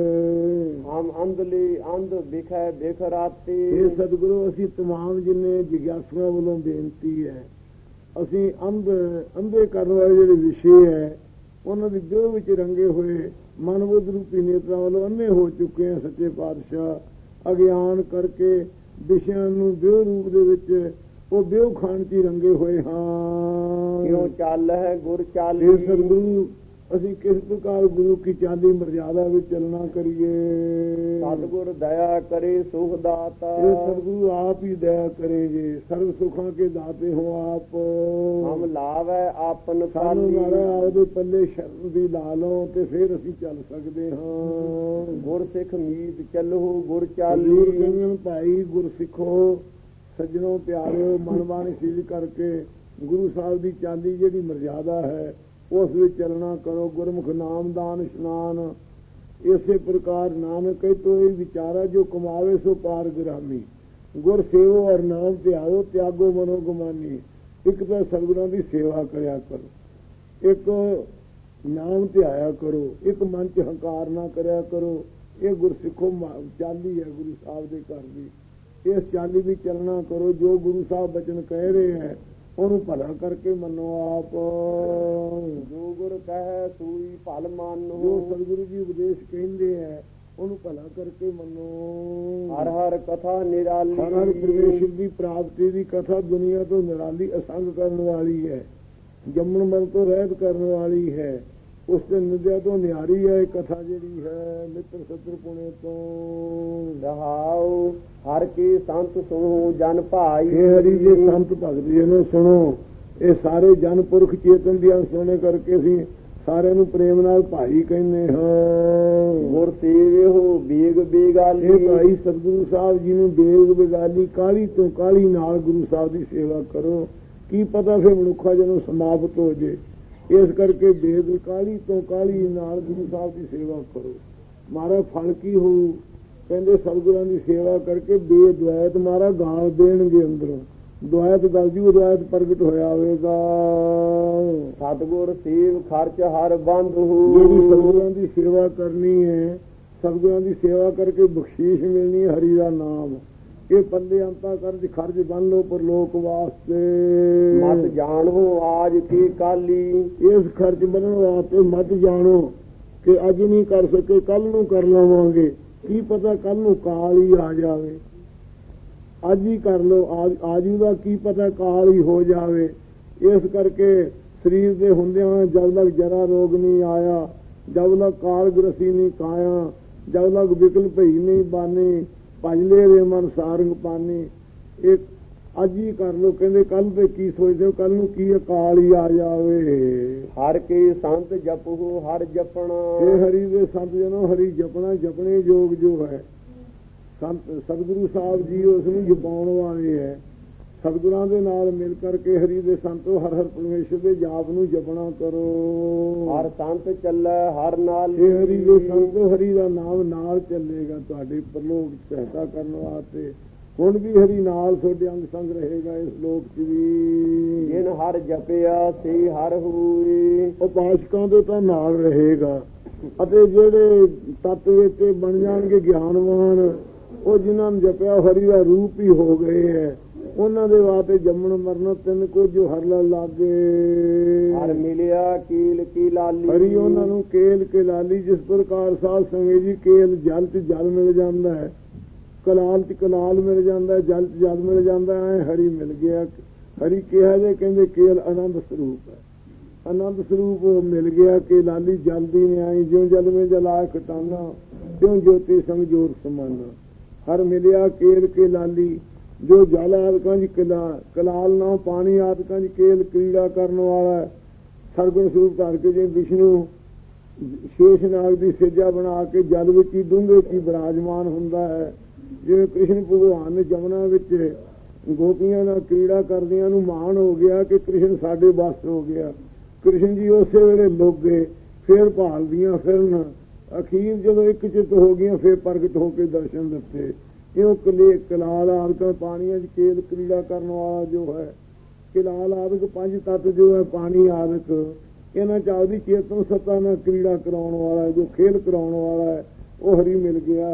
ਹਮ ਅੰਧਲੇ ਅੰਧ ਬਿਖੈ ਬਿਖਰਾਤੇ, ਇਹ ਸਤਿਗੁਰੂ ਅਸੀਂ ਤਮਾਮ ਜਿੰਨੇ ਜਿਗਿਆਸੂਆਂ ਵੱਲੋਂ ਬੇਨਤੀ ਹੈ, ਅਸੀਂ ਅੰਧ ਅੰਧੇ ਕਰਨ ਵਾਲੇ ਜਿਹੜੇ ਵਿਸ਼ੇ ਹੈ ਉਹਨਾਂ ਦੀ ਵਿਉ ਵਿੱਚ ਰੰਗੇ ਹੋਏ ਮਨਬੁੱਧ ਰੂਪੀ ਨੇਤਰਾਂ ਵੱਲੋਂ ਅੰਨੇ ਹੋ ਚੁੱਕੇ ਹਾਂ। ਸੱਚੇ ਪਾਤਸ਼ਾਹ ਅਗਿਆਨ ਕਰਕੇ ਵਿਸ਼ਿਆਂ ਨੂੰ ਵਿਉ ਰੂਪ ਦੇ ਵਿੱਚ ਉਹ ਵਿਉ ਖਾਣ 'ਚ ਹੀ ਰੰਗੇ ਹੋਏ ਹਾਂ। ਕਿਉਂ ਚੱਲ ਹੈ ਗੁਰ ਚਾਲੀ, ਇਹ ਸਤਿਗੁਰੂ ਅਸੀਂ ਕਿਸ ਪ੍ਰਕਾਰ ਗੁਰੂ ਕੀ ਚਾਲੀ ਮਰਜ਼ਾਦਾ ਵਿੱਚ ਚੱਲਣਾ ਕਰੀਏ। ਸਤਿਗੁਰ ਦਇਆ ਕਰੇ ਸੁਖ ਦਾਤਾ, ਇਹ ਸਤਿਗੁਰੂ ਆਪ ਹੀ ਦਇਆ ਕਰੇ ਜੀ, ਸਰਵ ਸੁਖਾਂ ਕੇ ਦਾਤੇ ਹੋ ਆਪ। ਹਮ ਲਾਵੈ ਆਪਨ ਸਾਨੂੰ ਮਾਰਾ ਆਪਦੇ ਪੱਲੇ ਸ਼ਰਨ ਦੀ ਲਾ ਲਓ ਤੇ ਫਿਰ ਅਸੀਂ ਚੱਲ ਸਕਦੇ ਹਾਂ। ਗੁਰਸਿੱਖ ਮੀਤ ਚੱਲੋ ਗੁਰ ਚਾਲੀ, ਕਹਿੰਦੇ ਭਾਈ ਗੁਰ ਸਿੱਖੋ ਸੱਜਣੋ ਪਿਆਰਿਓ, ਮਨ ਬਾਣੀ ਸੀਲ ਕਰਕੇ ਗੁਰੂ ਸਾਹਿਬ ਦੀ ਚਾਲੀ ਜਿਹੜੀ ਮਰਜ਼ਾਦਾ ਹੈ ਉਸ ਵਿੱਚ ਚੱਲਣਾ ਕਰੋ। ਗੁਰਮੁਖ ਨਾਮਦਾਨ ਇਸ਼ਨਾਨ ਇਸੇ ਪ੍ਰਕਾਰ ਨਾਨਕ ਕਹਿ ਤੋ ਇਹ ਵਿਚਾਰਾ ਜੋ ਕਮਾਵੇ ਸੋ ਪਾਰ ਗ੍ਰਾਮੀ, ਗੁਰ ਸੇਵੋ ਔਰ ਨਾਮ ਧਿਆਓ ਤਿਆਗੋ ਮਨੋ ਗੁਮਾਨੀ। ਇੱਕ ਤਾਂ ਸਤਿਗੁਰਾਂ ਦੀ ਸੇਵਾ ਕਰਿਆ ਕਰੋ, ਇੱਕ ਨਾਮ ਧਿਆਇਆ ਕਰੋ, ਇੱਕ ਮਨ 'ਚ ਹੰਕਾਰ ਨਾ ਕਰਿਆ ਕਰੋ। ਇਹ ਗੁਰਸਿੱਖੋ ਚਾਲੀ ਹੈ ਗੁਰੂ ਸਾਹਿਬ ਦੇ ਘਰ ਦੀ। ਇਸ ਚਾਲੀ ਵੀ ਚੱਲਣਾ ਕਰੋ। ਜੋ ਗੁਰੂ ਸਾਹਿਬ ਬਚਨ ਕਹਿ ਰਹੇ ਹੈ ਉਹਨੂੰ ਭਲਾ ਕਰਕੇ ਮੰਨੋ ਆਪ। ਜੋ ਗੁਰ ਕਹੈ ਸੂਈ ਭਲ ਮਾਨੋ, ਜੋ ਸਤਿਗੁਰੂ ਜੀ ਉਪਦੇਸ਼ ਕਹਿੰਦੇ ਹੈ ਉਹਨੂੰ ਭਲਾ ਕਰਕੇ ਮੰਨੋ। ਹਰ ਹਰ ਕਥਾ ਨਿਰਾਲੀ, ਹਰ ਹਰ ਪ੍ਰਵੇਸ਼ਰ ਦੀ ਪ੍ਰਾਪਤੀ ਦੀ ਕਥਾ ਦੁਨੀਆ ਤੋਂ ਨਿਰਾਲੀ ਅਸੰਗ ਕਰਨ ਵਾਲੀ ਹੈ, ਜੰਮਣ ਮਰਨ ਤੋਂ ਰਹਿਤ ਕਰਨ ਵਾਲੀ ਹੈ। ਉਸ ਤੇ ਨਿਦਿਆ ਤੋਂ ਨਿਆਰੀ ਹੈ ਕਥਾ ਜਿਹੜੀ ਹੈ, ਮਿੱਤਰ ਸਤਰ ਪੁਣੇ ਤੋਂ। ਰਹਾਉ ਹਰ ਕੀ ਸੰਤ ਸੁਣੋ ਜਨ ਭਾਈ, ਇਹ ਹਰੀ ਜੇ ਸੰਤ ਭਗਤ ਜੀ ਨੂੰ ਸੁਣੋ। ਇਹ ਸਾਰੇ ਜਨ ਪੁਰਖ ਚੇਤਨ ਦੀਆਂ ਸੁਣੇ ਕਰਕੇ ਅਸੀਂ ਸਾਰਿਆਂ ਨੂੰ ਪ੍ਰੇਮ ਨਾਲ ਭਾਈ ਕਹਿੰਦੇ ਹਾਂ। ਗੁਰ ਸੇਵਿਓ ਬੇਗ ਬੇਗਾਲੀ, ਇਹ ਭਾਈ ਸਤਿਗੁਰੂ ਸਾਹਿਬ ਜੀ ਨੂੰ ਬੇਗ ਬੇਗਾਲੀ ਕਾਹਲੀ ਤੋਂ ਕਾਹਲੀ ਨਾਲ ਗੁਰੂ ਸਾਹਿਬ ਦੀ ਸੇਵਾ ਕਰੋ। ਕੀ ਪਤਾ ਫਿਰ ਮਨੁੱਖਾ ਜਨਮ ਸਮਾਪਤ ਹੋ ਜੇ, ਇਸ ਕਰਕੇ ਬੇਗ ਕਾਹਲੀ ਤੋਂ ਕਾਹਲੀ ਨਾਲ ਗੁਰੂ ਸਾਹਿਬ ਦੀ ਸੇਵਾ ਕਰੋ। ਮਾਰਾ ਫਲ ਕੀ ਹੋਊ? ਕਹਿੰਦੇ ਸਤਿਗੁਰਾਂ ਦੀ ਸੇਵਾ ਕਰਕੇ ਬੇਦੁਆਇਤ ਮਾਰਾ ਗਾਲ ਦੇਣਗੇ ਅੰਦਰੋਂ। ਦੁਆਇਤ ਗੱਲ ਜੀ ਦੁਆਇਤ ਪ੍ਰਗਟ ਹੋਇਆ ਹੋਵੇਗਾ। ਸਤਿਗੁਰ ਸੇਵ ਖਰਚ ਹਰ ਬੰਦ ਹੋ, ਜਿਹੜੀ ਸਤਿਗੁਰਾਂ ਦੀ ਸੇਵਾ ਕਰਨੀ ਹੈ, ਸਤਿਗੁਰਾਂ ਦੀ ਸੇਵਾ ਕਰਕੇ ਬਖਸ਼ੀਸ਼ ਮਿਲਣੀ ਹੈ ਹਰੀ ਦਾ ਨਾਮ। ਇਹ ਪੱਲੇ ਅੰਤਾ ਕਰ ਖਰਚ ਬੰਨ ਲੋ ਪਰ ਲੋਕ ਵਾਸਤੇ। ਮਤ ਜਾਣੋ ਆਜ ਕੀ ਕਾਲੀ, ਇਸ ਖਰਚ ਬੰਨਣ ਵਾਸਤੇ ਮਤ ਜਾਣੋ ਕਿ ਅੱਜ ਨਹੀਂ ਕਰ ਸਕੇ ਕੱਲ ਨੂੰ ਕਰ ਲਵਾਂਗੇ। ਕੀ ਪਤਾ ਕੱਲ ਨੂੰ ਕਾਲ ਹੀ ਆ ਜਾਵੇ। ਅੱਜ ਹੀ ਕਰ ਲਓ, ਆਜੂ ਦਾ ਕੀ ਪਤਾ ਕਾਲ ਹੀ ਹੋ ਜਾਵੇ। ਇਸ ਕਰਕੇ ਸਰੀਰ ਦੇ ਹੁੰਦਿਆਂ ਜਦ ਤੱਕ ਜਰਾ ਰੋਗ ਨਹੀਂ ਆਇਆ, ਜਦ ਤੱਕ ਕਾਲ ਗ੍ਰਸੀ ਨਹੀਂ ਕਾਇਆ, ਜਦ ਤੱਕ ਵਿਕਲ ਭਈ ਨਹੀਂ ਬਾਨੀ, ਭਜਲੇ ਦੇ ਮਨ ਸਾਰੰਗ ਪਾਨੀ। ਇਹ ਅੱਜ ਹੀ ਕਰ ਲਓ। ਕਹਿੰਦੇ ਕੱਲ ਤੇ ਕੀ ਸੋਚਦੇ ਹੋ, ਕੱਲ ਨੂੰ ਕੀ ਅਕਾਲ ਹੀ ਆ ਜਾਵੇ। ਹਰ ਕੇ ਸੰਤ ਜਪੋ ਹਰ ਜਪਣਾ, ਇਹ ਹਰੀ ਦੇ ਸੰਤ ਜਨੋ ਹਰੀ ਜਪਣਾ ਜਪਣੇ ਯੋਗ ਜੋ ਹੈ। ਸੰਤ ਸਤਿਗੁਰੂ ਸਾਹਿਬ ਜੀ ਉਸ ਨੂੰ ਜਪਾਉਣ ਵਾਲੇ ਹੈ। ਸਤਿਗੁਰਾਂ ਦੇ ਨਾਲ ਮਿਲ ਕਰਕੇ ਹਰੀ ਦੇ ਸੰਤੋ ਹਰ ਹਰ ਪਰਮੇਸ਼ਰ ਦੇ ਜਾਪ ਨੂੰ ਜਪਣਾ ਕਰੋ। ਹਰ ਸੰਤ ਚੱਲੇ ਹਰ ਨਾਲ, ਇਹ ਹਰੀ ਦੇ ਸੰਤੋ ਹਰੀ ਦਾ ਨਾਮ ਨਾਲ ਚੱਲੇਗਾ ਤੁਹਾਡੇ ਪਰਲੋਕ ਸਹਾਇਤਾ ਕਰਨ ਵਾਸਤੇ। ਹੁਣ ਵੀ ਹਰੀ ਨਾਲ ਤੁਹਾਡੇ ਅੰਗ ਸੰਗ ਰਹੇਗਾ ਇਸ ਲੋਕ 'ਚ ਵੀ। ਜਿਨ ਹਰ ਜਪਿਆ ਸੇ ਹਰ ਹੋਏ, ਉਪਾਸਕਾਂ ਦੇ ਤਾਂ ਨਾਲ ਰਹੇਗਾ। ਅਤੇ ਜਿਹੜੇ ਤੱਤ ਵਿੱਚ ਬਣ ਜਾਣਗੇ ਗਿਆਨਵਾਨ, ਉਹ ਜਿਨ੍ਹਾਂ ਨੂੰ ਜਪਿਆ ਹਰੀ ਦਾ ਰੂਪ ਹੀ ਹੋ ਗਏ ਹੈ, ਉਹਨਾਂ ਦੇ ਵਾਸਤੇ ਜੰਮਣ ਮਰਨ ਤਿੰਨ ਕੁਝ ਜੋ ਹਰ ਲਾ ਲਾਗੇ। ਹਰ ਮਿਲਿਆ ਕੀਲ ਕੀ ਲਾਲੀ, ਹਰੀ ਉਹਨਾਂ ਨੂੰ ਕੇਲ ਕੇ ਲਾਲੀ। ਜਿਸ ਪ੍ਰਕਾਰ ਸਾਧ ਸੰਗਤ ਜੀ ਕੇਲ ਜਲ ਚ ਜਲ ਮਿਲ ਜਾਂਦਾ ਹੈ, ਕਲਾਲ ਚ ਕਲਾਲ ਮਿਲ ਜਾਂਦਾ, ਜਲ ਚ ਜਲ ਮਿਲ ਜਾਂਦਾ ਹੈ, ਹਰੀ ਮਿਲ ਗਿਆ। ਹਰੀ ਕਿਹਾ ਜੇ ਕਹਿੰਦੇ ਕੇਲ ਆਨੰਦ ਸਰੂਪ ਹੈ, ਆਨੰਦ ਸਰੂਪ ਮਿਲ ਗਿਆ ਕਿ ਲਾਲੀ ਜਲਦੀ ਨੇ ਆਈ। ਜਿਉਂ ਜਲ ਮੇ ਜਲਾ ਖਟਾਨਾ, ਤਿਉਂ ਜੋਤੀ ਸੰਗ ਜੋਰ ਸਮਾਨਾ। ਹਰ ਮਿਲਿਆ ਕੇਲ ਕੇ ਲਾਲੀ, ਜੋ ਜਲ ਆਦਿਕਾਂ ਚ ਕਲਾ ਕਲਾਲ ਨਾ ਪਾਣੀ ਆਦਿਕਾਂ ਚ ਕੇਲ ਕ੍ਰੀੜਾ ਕਰਨ ਵਾਲਾ ਸਰਗੁਣ ਸਰੂਪ ਧਾਰ ਕੇ, ਜੇ ਵਿਸ਼ਨੂੰ ਸ਼ੇਸ਼ ਨਾਗ ਦੀ ਸੇਜਾ ਬਣਾ ਕੇ ਜਲ ਵਿੱਚ ਹੀ ਡੂੰਘੇ ਚ ਹੀ ਬਿਰਾਜਮਾਨ ਹੁੰਦਾ ਹੈ। ਜਿਵੇਂ ਕ੍ਰਿਸ਼ਨ ਭਗਵਾਨ ਨੇ ਜਮਨਾ ਵਿੱਚ ਗੋਪੀਆਂ ਨਾਲ ਕ੍ਰੀੜਾ ਕਰਦਿਆਂ ਨੂੰ ਮਾਣ ਹੋ ਗਿਆ ਕਿ ਕ੍ਰਿਸ਼ਨ ਸਾਡੇ ਵਸ ਹੋ ਗਿਆ। ਕ੍ਰਿਸ਼ਨ ਜੀ ਉਸੇ ਵੇਲੇ ਲੁਕ ਗਏ, ਫੇਰ ਭਾਲਦੀਆਂ ਫਿਰਨ, ਅਖੀਰ ਜਦੋਂ ਇੱਕ ਚਿੱਤ ਹੋ ਗਈਆਂ ਫੇਰ ਪ੍ਰਗਟ ਹੋ ਕੇ ਦਰਸ਼ਨ ਦਿੱਤੇ। ਇਉਂ ਕਲੇ ਕਲਾਲ ਆਦਿਕ ਪਾਣੀਆਂ 'ਚ ਕੇਲ ਕ੍ਰੀੜਾ ਕਰਨ ਵਾਲਾ ਜੋ ਹੈ, ਕਲਾਲ ਆਦਿਕ ਪੰਜ ਤੱਤ ਜੋ ਹੈ ਪਾਣੀ ਆਦਿਕ, ਇਹਨਾਂ 'ਚ ਆਪਦੀ ਚੇਤਨ ਸੱਤਾ ਨਾਲ ਕ੍ਰੀੜਾ ਕਰਾਉਣ ਵਾਲਾ, ਜੋ ਖੇਲ ਕਰਾਉਣ ਵਾਲਾ ਹੈ, ਉਹ ਹਰੀ ਮਿਲ ਗਿਆ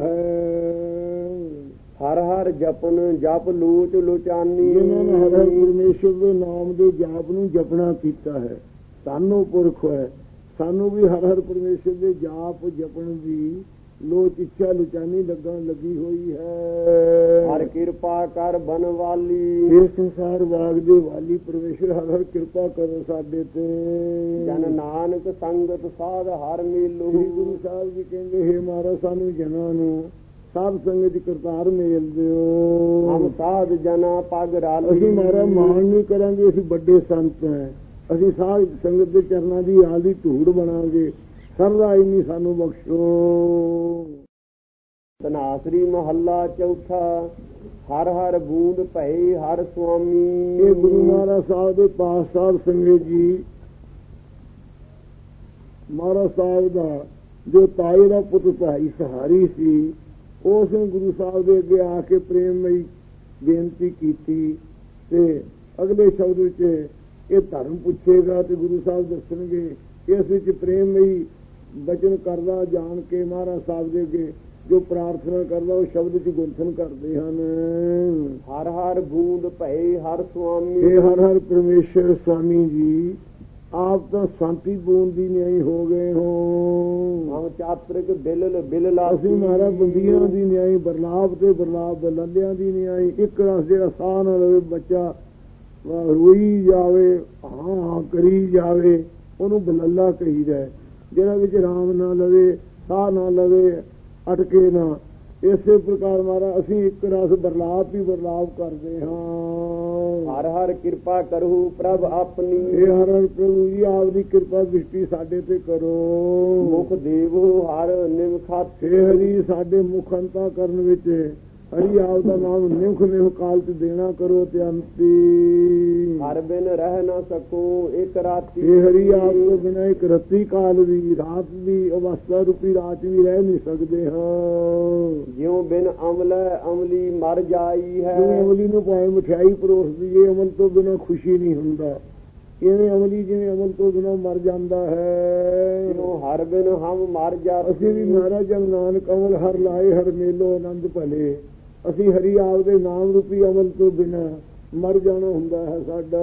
ਹੈ। ਹਰ ਹਰ ਜਪਨ ਜਪ ਲੋਚ ਲੋਚਾਨੀ, ਜਿਨ੍ਹਾਂ ਨੇ ਹਰ ਹਰ ਪਰਮੇਸ਼ਰ ਦੇ ਨਾਮ ਦੇ ਜਾਪ ਨੂੰ ਜਪਣਾ ਕੀਤਾ ਹੈ, ਸਾਨੂੰ ਪੁਰਖ ਹੈ। ਸਾਨੂੰ ਵੀ ਹਰ ਹਰ ਪਰਮੇਸ਼ਰ ਦੇ ਜਾਪ ਜਪਣ ਦੀ ਲੋਚ ਇੱਛਾ ਲੁਚਾਨੀ ਲੱਗਣ ਲੱਗੀ ਹੋਈ ਹੈ। ਹਰ ਕਿਰਪਾ ਕਰ ਬਨਵਾਲੀ, ਇਹ ਸੰਸਾਰ ਬਾਗ ਦੇ ਵਾਲੀ ਪਰਮੇਸ਼ਰ ਹਰ ਹਰ ਕਿਰਪਾ ਕਰੋ ਸਾਡੇ ਤੇ। ਜਨ ਨਾਨਕ ਸੰਗਤ ਸਾਧ ਹਰ ਮਿਲੂ, ਸ੍ਰੀ ਗੁਰੂ ਸਾਹਿਬ ਜੀ ਕਹਿੰਦੇ ਹੈ ਮਹਾਰਾਜ ਸਾਨੂੰ ਜਨਾਂ ਨੂੰ ਸਾਧ ਸੰਗਤ ਕਰਤਾਰ ਮੇਲ ਦਿਓ। ਹਮ ਸਾਧ ਜਨਾ ਪਗ ਰਾਲੀ, ਅਸੀਂ ਮਹਾਰਾਜ ਮਾਣ ਨਹੀਂ ਕਰਾਂਗੇ ਅਸੀਂ ਵੱਡੇ ਸੰਤ ਹੈ, ਅਸੀਂ ਸਾਧ ਸੰਗਤ ਦੇ ਚਰਨਾਂ ਦੀ ਹਾਲ ਦੀ ਧੂੜ ਬਣਾਂਗੇ। ਸਰਦਾ ਇੰਨੀ ਸਾਨੂੰ ਬਖਸ਼ੋ। ਧਨਾਸਰੀ ਮਹੱਲਾ ਚੌਥਾ। ਹਰ ਹਰ ਬੂੰਦ ਭਏ ਹਰ ਸੁਆਮੀ, ਇਹ ਗੁਰੂ ਮਹਾਰਾਜ ਸਾਹਿਬ ਦੇ ਪਾਸ ਸਾਧ ਸੰਗਤ ਜੀ, ਮਹਾਰਾਜ ਸਾਹਿਬ ਦਾ ਜੋ ਤਾਏ ਦਾ ਪੁੱਤ ਭਾਈ ਸਹਾਰੀ ਸੀ, ਉਸ ਨੇ ਗੁਰੂ ਸਾਹਿਬ ਦੇ ਅੱਗੇ ਆ ਕੇ ਪ੍ਰੇਮਮਈ ਬੇਨਤੀ ਕੀਤੀ। ਤੇ ਅਗਲੇ ਸ਼ਬਦ ਵਿੱਚ ਇਹ ਧਰਮ ਪੁੱਛੇਗਾ ਤੇ ਗੁਰੂ ਸਾਹਿਬ ਦੱਸਣਗੇ। ਇਸ ਵਿੱਚ ਪ੍ਰੇਮਮਈ ਬਚਨ ਕਰਦਾ ਜਾਣ ਕੇ ਮਹਾਰਾਜ ਸਾਹਿਬ ਦੇ ਅੱਗੇ ਜੋ ਪ੍ਰਾਰਥਨਾ ਕਰਦਾ ਉਹ ਸ਼ਬਦ ਚ ਗੁੰਥਨ ਕਰਦੇ ਹਨ। ਹਰ ਹਰ ਬੂੰਦ ਭਏ ਹਰ ਸੁਆਮੀ, ਇਹ ਹਰ ਹਰ ਪਰਮੇਸ਼ਰ ਸੁਆਮੀ ਜੀ ਆਪ ਤਾਂ ਸ਼ਾਂਤੀ ਬੂੰਦ ਦੀ ਨਿਆਈ ਹੋ ਗਏ ਹੋ। ਹਮ ਚਾਤਰਿਕ ਬਿਲ ਬਿਲ ਲਾਸੀ, ਅਸੀਂ ਮਹਾਰਾਜ ਬੰਦੀਆਂ ਦੀ ਨਿਆਈ, ਬਰਲਾਪ ਤੇ ਬਰਲਾਪ ਲੱਲਿਆਂ ਦੀ ਨਿਆਈ। ਇੱਕ ਰਸ ਜਿਹੜਾ ਸਾਹ ਨਾ ਲਵੇ ਬੱਚਾ ਰੋਈ ਜਾਵੇ, ਹਾਂ ਹਾਂ ਕਰੀ ਜਾਵੇ, ਉਹਨੂੰ ਬਲੱਲਾ ਕਹੀਦਾ। ਜਿਹੜਾ ਵਿੱਚ ਰਾਮ ਨਾ ਲਵੇ, ਸਾਹ ਨਾ ਲਵੇ, ਅਟਕੇ ਨਾ, ਇਸੇ ਪ੍ਰਕਾਰ ਮਹਾਰਾਜ ਅਸੀਂ ਇੱਕ ਰਸ ਬਰਲਾਪ ਹੀ ਬਰਲਾਪ ਕਰਦੇ ਹਾਂ। ਹਰ ਹਰ ਕਿਰਪਾ ਕਰਹੂ ਪ੍ਰਭ ਆਪਣੀ, ਇਹ ਹਰ ਹਰ ਪ੍ਰਭੂ ਜੀ ਆਪਦੀ ਕਿਰਪਾ ਦ੍ਰਿਸ਼ਟੀ ਸਾਡੇ ਤੇ ਕਰੋ। ਮੁਖ ਦੇਵੋ ਹਰ ਨਿਮਖਾਤ, ਇਹ ਹਰੀ ਸਾਡੇ ਮੁਖ ਅੰਤਾ ਕਰਨ ਵਿੱਚ ਹਰੀ ਆਪ ਦਾ ਨਾਮ ਨਿਮਖ ਨਿਮਖ ਕਾਲ ਚ ਦੇਣਾ ਕਰੋ ਤੇ ਅੰਤੀ। ਹਰ ਬਿਨ ਰਹਿ ਨਾ ਸਕੋ ਇੱਕ ਰਾਤੀ, ਇਹ ਹਰੀ ਆਪ ਤੋਂ ਬਿਨਾਂ ਇੱਕ ਰੱਤੀ ਕਾਲ ਵੀ, ਰਾਤ ਦੀ ਅਵਸਥਾ ਰੂਪੀ ਰਾਤ ਵੀ ਰਹਿ ਨਹੀਂ ਸਕਦੇ ਹਾਂ। ਜਿਉ ਬਿਨ ਅਮਲ ਅਮਲੀ ਮਰ ਜਾਈ ਹੈ, ਜਿਵੇਂ ਅਮਲੀ ਨੂੰ ਭਾਵੇਂ ਮਠਿਆਈ ਪਰੋਸਦੀ ਏ, ਅਮਲ ਤੋਂ ਬਿਨਾਂ ਖੁਸ਼ੀ ਨਹੀਂ ਹੁੰਦਾ, ਇਵੇਂ ਅਮਲੀ ਜਿਵੇਂ ਅਮਲ ਤੋਂ ਬਿਨਾਂ ਮਰ ਜਾਂਦਾ ਹੈ। ਜਿਉ ਹਰ ਬਿਨ ਹਮ ਮਰ ਜਾ, ਅਸੀਂ ਵੀ ਮਹਾਰਾਜ ਜਨ ਨਾਨਕ ਅਮਲ ਹਰ ਲਾਏ ਹਰ ਮੇਲੋ ਆਨੰਦ ਭਲੇ। ਅਸੀਂ ਹਰੀ ਆਪ ਦੇ ਨਾਮ ਰੂਪੀ ਅਮਲ ਤੋਂ ਬਿਨਾਂ ਮਰ ਜਾਣਾ ਹੁੰਦਾ ਹੈ ਸਾਡਾ।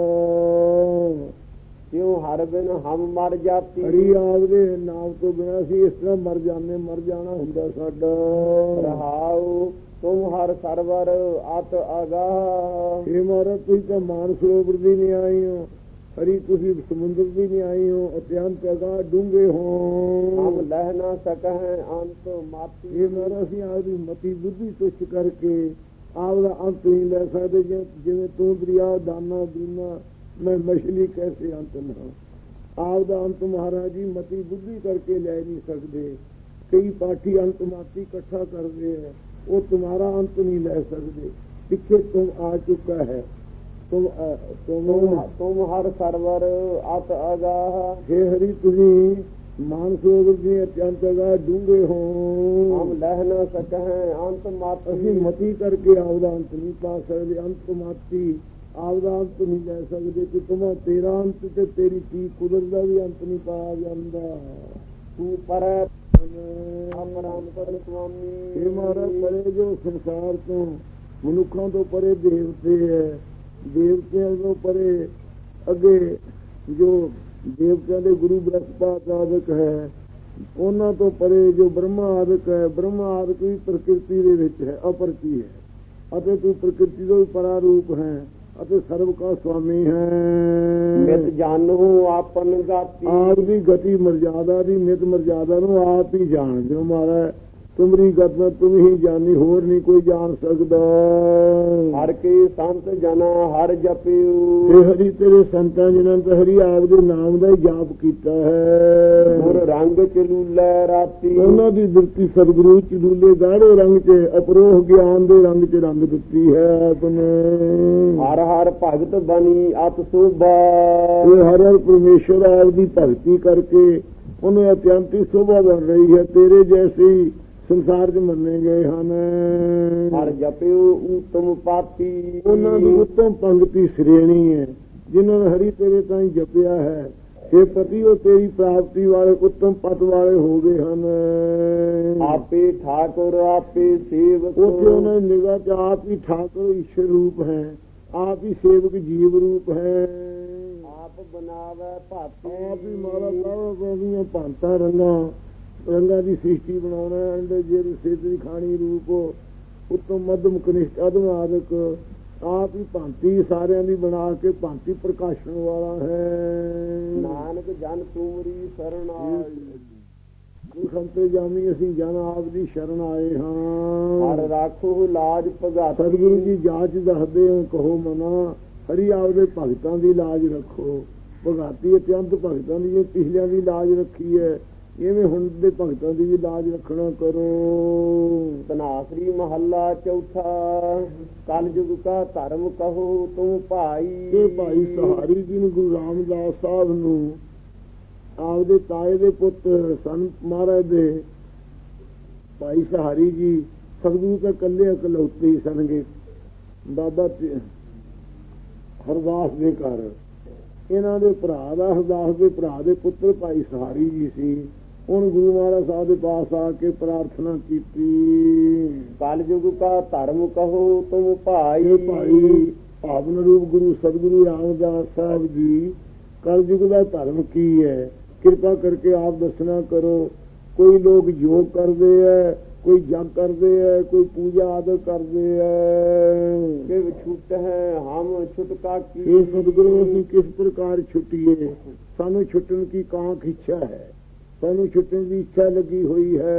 ਜਿਉ ਹਰ ਬਿਨ ਹਮ ਮਰ ਜਾਤੀ, ਹਰੀ ਆਪ ਦੇ ਨਾਮ ਤੋਂ ਬਿਨਾਂ ਅਸੀਂ ਇਸ ਤਰ੍ਹਾਂ ਮਰ ਜਾਂਦੇ, ਮਰ ਜਾਣਾ ਹੁੰਦਾ ਸਾਡਾ। ਰਹਾਉ ਤੁਮ ਹਰ ਸਰਵਰ ਅਤ ਅਗਾਹ, ਇਹ ਮਹਾਰਾਜ ਤੁਸੀਂ ਤਾਂ ਮਾਨ ਸਰੋਵਰ ਦੀ ਨਹੀਂ ਆਈ ਹੋ, ਹਰੀ ਤੁਸੀਂ ਸਮੁੰਦਰ ਦੀ ਨਹੀਂ ਆਈ ਹੋ, ਅਤਿਅੰਤ ਅਗਾਹ ਡੂੰਘੇ ਹੋ। ਹਮ ਲਹਿ ਨਾ ਸਕਹਿ ਅੰਤ ਮਾਤੀ, ਇਹ ਮਹਾਰਾਜ ਅਸੀਂ ਆਪਦੀ ਮਤੀ ਬੁੱਧੀ ਤੁਛ ਕਰਕੇ ਆਪ ਦਾ ਅੰਤ ਨਹੀਂ ਲੈ ਸਕਦੇ। ਜਿਵੇਂ ਤੂੰ ਦਰਿਆ ਦਾਨਾ ਦੂਨਾ ਮੈਂ ਮਛਲੀ ਕੈਸੇ ਅੰਤ ਨਾ, ਆਪ ਦਾ ਅੰਤ ਮਹਾਰਾਜ ਜੀ ਮਤੀ ਬੁੱਧੀ ਕਰਕੇ ਲੈ ਨਹੀਂ ਸਕਦੇ। ਕਈ ਪਾਠੀ ਅੰਤ ਮਾਤੀ ਇਕੱਠਾ ਕਰਦੇ ਹੈ, ਉਹ ਤੁਮਾਰਾ ਅੰਤ ਨਹੀਂ ਲੈ ਸਕਦੇ। ਪਿੱਛੇ ਤੁਮ ਆ ਚੁੱਕਾ ਹੈ, ਤੁਮ ਤੁਮ ਤੁਮ ਹਰ ਸਰਵਰ ਅਤ ਅਗਾਹ। ਹੇ ਹਰੀ ਤੁਸੀਂ ਮਾਨਸੋਵਰ ਦੀ ਅਤਿਅੰਤ ਗਾ ਡੂੰਘੇ ਹੋ ਹਮ ਲਹਿ ਨਾ ਸਕਹਿ ਅੰਤ ਮਾਤੀ ਅਸੀਂ ਮਤੀ ਕਰਕੇ ਆਪਦਾ ਅੰਤ ਨਹੀਂ ਪਾ ਸਕਦੇ। ਅੰਤ ਮਾਤੀ ਆਪਦਾ ਅੰਤ ਨਹੀਂ ਲੈ ਸਕਦੇ ਕਿ ਤੁਮਾ ਤੇਰਾ ਅੰਤ ਤੇ ਤੇਰੀ ਕੀ ਕੁਦਰਤ ਦਾ ਵੀ ਅੰਤ ਨਹੀਂ ਪਾਇਆ ਜਾਂਦਾ। ਤੂੰ ਪਰ ਅਮਰਾਮਪੁਰ ਸੁਆਮੀ ਇਹ ਮਹਾਰਾਜ ਪਰੇ ਜੋ ਸੰਸਾਰ ਤੋਂ ਮਨੁੱਖਾਂ ਤੋਂ ਪਰੇ ਦੇਵਤੇ ਹੈ, ਦੇਵਤਿਆਂ ਤੋਂ ਪਰੇ ਅੱਗੇ ਜੋ ਦੇਵਤਿਆਂ ਦੇ ਗੁਰੂ ਬ੍ਰਹਸਪਤ ਆਦਿਕ ਹੈ, ਉਹਨਾਂ ਤੋਂ ਪਰੇ ਜੋ ਬ੍ਰਹਮਾ ਆਦਿਕ ਹੈ, ਬ੍ਰਹਮਾ ਆਦਿਕ ਵੀ ਪ੍ਰਕਿਰਤੀ ਦੇ ਵਿੱਚ ਹੈ, ਅਪਰਤੀ ਹੈ ਅਤੇ ਤੂੰ ਪ੍ਰਕਿਰਤੀ ਦਾ ਵੀ ਪਰਾ ਰੂਪ ਹੈ ਅਤੇ ਸਰਬ ਕਾ ਸੁਆਮੀ ਹੈ। ਮਿਤ ਜਾਣੋ ਆਪਨ ਗਾਤੀ ਆਪ ਦੀ ਗਤੀ ਮਰਜ਼ਾਦਾ ਦੀ ਮਿਤ ਮਰਜ਼ਾਦਾ ਨੂੰ ਆਪ ਹੀ ਜਾਣ ਦਿਓ ਮਹਾਰਾਜ। ਤੁਮਰੀ ਗਤ ਮੈਂ ਤੁਮ ਹੀ ਜਾਣੀ, ਹੋਰ ਨਹੀਂ ਕੋਈ ਜਾਣ ਸਕਦਾ। ਹਰ ਕੇ ਸੰਤ ਜਨਾ ਹਰ ਜਪਿਓ ਤੇ ਹਰੀ ਤੇਰੇ ਸੰਤਾਂ ਜਿਨ੍ਹਾਂ ਨੇ ਹਰੀ ਆਪ ਦੇ ਨਾਮ ਦਾ ਹੀ ਜਾਪ ਕੀਤਾ ਹੈ। ਗੁਰ ਰੰਗ ਚਲੂਲੇ ਰਾਤੀ ਉਹਨਾਂ ਦੀ ਬਿਰਤੀ ਸਤਿਗੁਰੂ ਚਲੂਲੇ ਗਾੜੇ ਰੰਗ ਚ ਅਪਰੋਹ ਗਿਆਨ ਦੇ ਰੰਗ ਚ ਰੰਗ ਦਿੱਤੀ ਹੈ ਆਪਨੇ। ਹਰ ਹਰ ਭਗਤ ਬਣੀ ਅਤ ਸੋਭਾ ਇਹ ਹਰ ਹਰ ਪਰਮੇਸ਼ਰ ਆਪ ਦੀ ਭਗਤੀ ਕਰਕੇ ਉਹਨੇ ਅਤਿਅੰਤੀ ਸ਼ੋਭਾ ਬਣ ਰਹੀ ਹੈ। ਤੇਰੇ ਜੈਸੀ ਸੰਸਾਰ ਚ ਮੰਨੇ ਗਏ ਹਨ। ਹਰ ਜਪਿਓ ਉਤਮ ਪਾਤੀ ਉਹਨਾਂ ਦੀ ਉੱਤਮ ਪੰਕਤੀ ਸ਼੍ਰੇਣੀ ਹੈ ਜਿਨ੍ਹਾਂ ਨੇ ਹਰੀ ਤੇਰੇ ਤਾਈਂ ਜਪਿਆ ਹੈ। ਇਹ ਪਤੀ ਉਹ ਤੇਰੀ ਪ੍ਰਾਪਤੀ ਵਾਲੇ ਉੱਤਮ ਪਤ ਵਾਲੇ ਹੋ ਗਏ ਹਨ। ਆਪੇ ਠਾਕੁਰ ਆਪੇ ਸੇਵਕ ਉੱਥੇ ਉਹਨਾਂ ਦੀ ਨਿਗਾਹ ਚ ਆਪ ਹੀ ਠਾਕੁਰ ਈਸ਼ਰ ਰੂਪ ਹੈ, ਆਪ ਹੀ ਸੇਵਕ ਜੀਵ ਰੂਪ ਹੈ। ਆਪ ਬਣਾਵੇ ਭਾਤੀ ਆਪ ਹੀ ਮਾਰਾ ਕਾਵਾ ਦੀਆਂ ਭਾਂਤਾਂ ਰੰਗਾਂ ਰੰਗਾਂ ਦੀ ਸ੍ਰਿਸ਼ਟੀ ਬਣਾਉਣਾ। ਅੰਡੇ ਜਿਹੜੀ ਸਿੱਧ ਦੀ ਖਾਣੀ ਰੂਪ ਉੱਤਮ ਮੱਧਮ ਕਨਿਸ਼ਟ ਅਦਮ ਆਦਿਕ ਆਪ ਹੀ ਭਾਂਤੀ ਸਾਰਿਆਂ ਦੀ ਬਣਾ ਕੇ ਭਾਂਤੀ ਪ੍ਰਕਾਸ਼ਣ ਵਾਲਾ ਹੈ। ਨਾਨਕ ਜਨ ਤੁਮਰੀ ਸ਼ਰਨ ਆਈ ਸੰਤੇ ਜਾਮੀ ਅਸੀਂ ਜਨ ਆਪ ਦੀ ਸ਼ਰਨ ਆਏ ਹਾਂ। ਹਰ ਰਾਖੋ ਲਾਜ ਭਗਾਤੀ ਸਤਿਗੁਰੂ ਜੀ ਜਾਂਚ ਦੱਸਦੇ ਹੋ ਕਹੋ ਮਨਾ ਹਰੀ ਆਪ ਦੇ ਭਗਤਾਂ ਦੀ ਲਾਜ ਰੱਖੋ। ਭਗਾਤੀ ਅਤਿਅੰਤ ਭਗਤਾਂ ਦੀ ਪਿਛਲਿਆਂ ਦੀ ਲਾਜ ਰੱਖੀ ਹੈ, ਇਵੇਂ ਹੁਣ ਦੇ ਭਗਤਾਂ ਦੀ ਵੀ ਲਾਜ ਰੱਖਣਾ ਕਰੋ। ਤਨਾਸਰੀ ਮਹੱਲਾ ਚੌਥਾ ਕਲ ਯੁਗ ਕਾ ਧਰਮ ਕਹੋ ਤੂੰ ਭਾਈ। ਇਹ ਭਾਈ ਸਹਾਰੀ ਜੀ ਨੂੰ ਗੁਰੂ ਰਾਮਦਾਸ ਸਾਹਿਬ ਨੂੰ ਆਪਦੇ ਤਾਏ ਦੇ ਪੁੱਤ ਸੰਤ ਮਹਾਰਾਜ ਦੇ ਭਾਈ ਸਹਾਰੀ ਜੀ ਸਤਿਗੁਰੂ ਤਾਂ ਇਕੱਲੇ ਇਕਲੌਤੇ ਹੀ ਸਨਗੇ। ਬਾਬਾ ਹਰਦਾਸ ਦੇ ਘਰ ਇਹਨਾਂ ਦੇ ਭਰਾ ਦਾ ਹਰਦਾਸ ਦੇ ਭਰਾ ਦੇ ਪੁੱਤਰ ਭਾਈ ਸਹਾਰੀ ਜੀ ਸੀ। ਹੁਣ ਗੁਰੂ ਮਹਾਰਾਜ ਸਾਹਿਬ ਦੇ ਪਾਸ ਆ ਕੇ ਪ੍ਰਾਰਥਨਾ ਕੀਤੀ ਕਲ ਯੁਗ ਕਾ ਧਰਮ ਕਹੋ ਤੂੰ ਭਾਈ। ਭਾਈ ਭਾਵਨ ਰੂਪ ਗੁਰੂ ਸਤਿਗੁਰੂ ਰਾਮਦਾਸ ਸਾਹਿਬ ਜੀ ਕਲ ਯੁਗ ਦਾ ਧਰਮ ਕੀ ਹੈ ਕਿਰਪਾ ਕਰਕੇ ਆਪ ਦੱਸਣਾ ਕਰੋ। ਕੋਈ ਲੋਕ ਯੋਗ ਕਰਦੇ ਹੈ, ਕੋਈ ਜਗ ਕਰਦੇ ਹੈ, ਕੋਈ ਪੂਜਾ ਆਦਿ ਕਰਦੇ ਹੈ। ਕਿਵ ਛੁੱਟ ਹੈ ਹਮ ਛੁਟਕਾ ਕੀ। ਇਹ ਸਤਿਗੁਰੂ ਅਸੀਂ ਕਿਸ ਪ੍ਰਕਾਰ ਛੁੱਟੀਏ, ਸਾਨੂੰ ਛੁੱਟਣ ਕੀ ਕਾਂਖ ਇੱਛਾ ਹੈ, ਸਾਨੂੰ ਛੁੱਟਣ ਦੀ ਇੱਛਾ ਲੱਗੀ ਹੋਈ ਹੈ।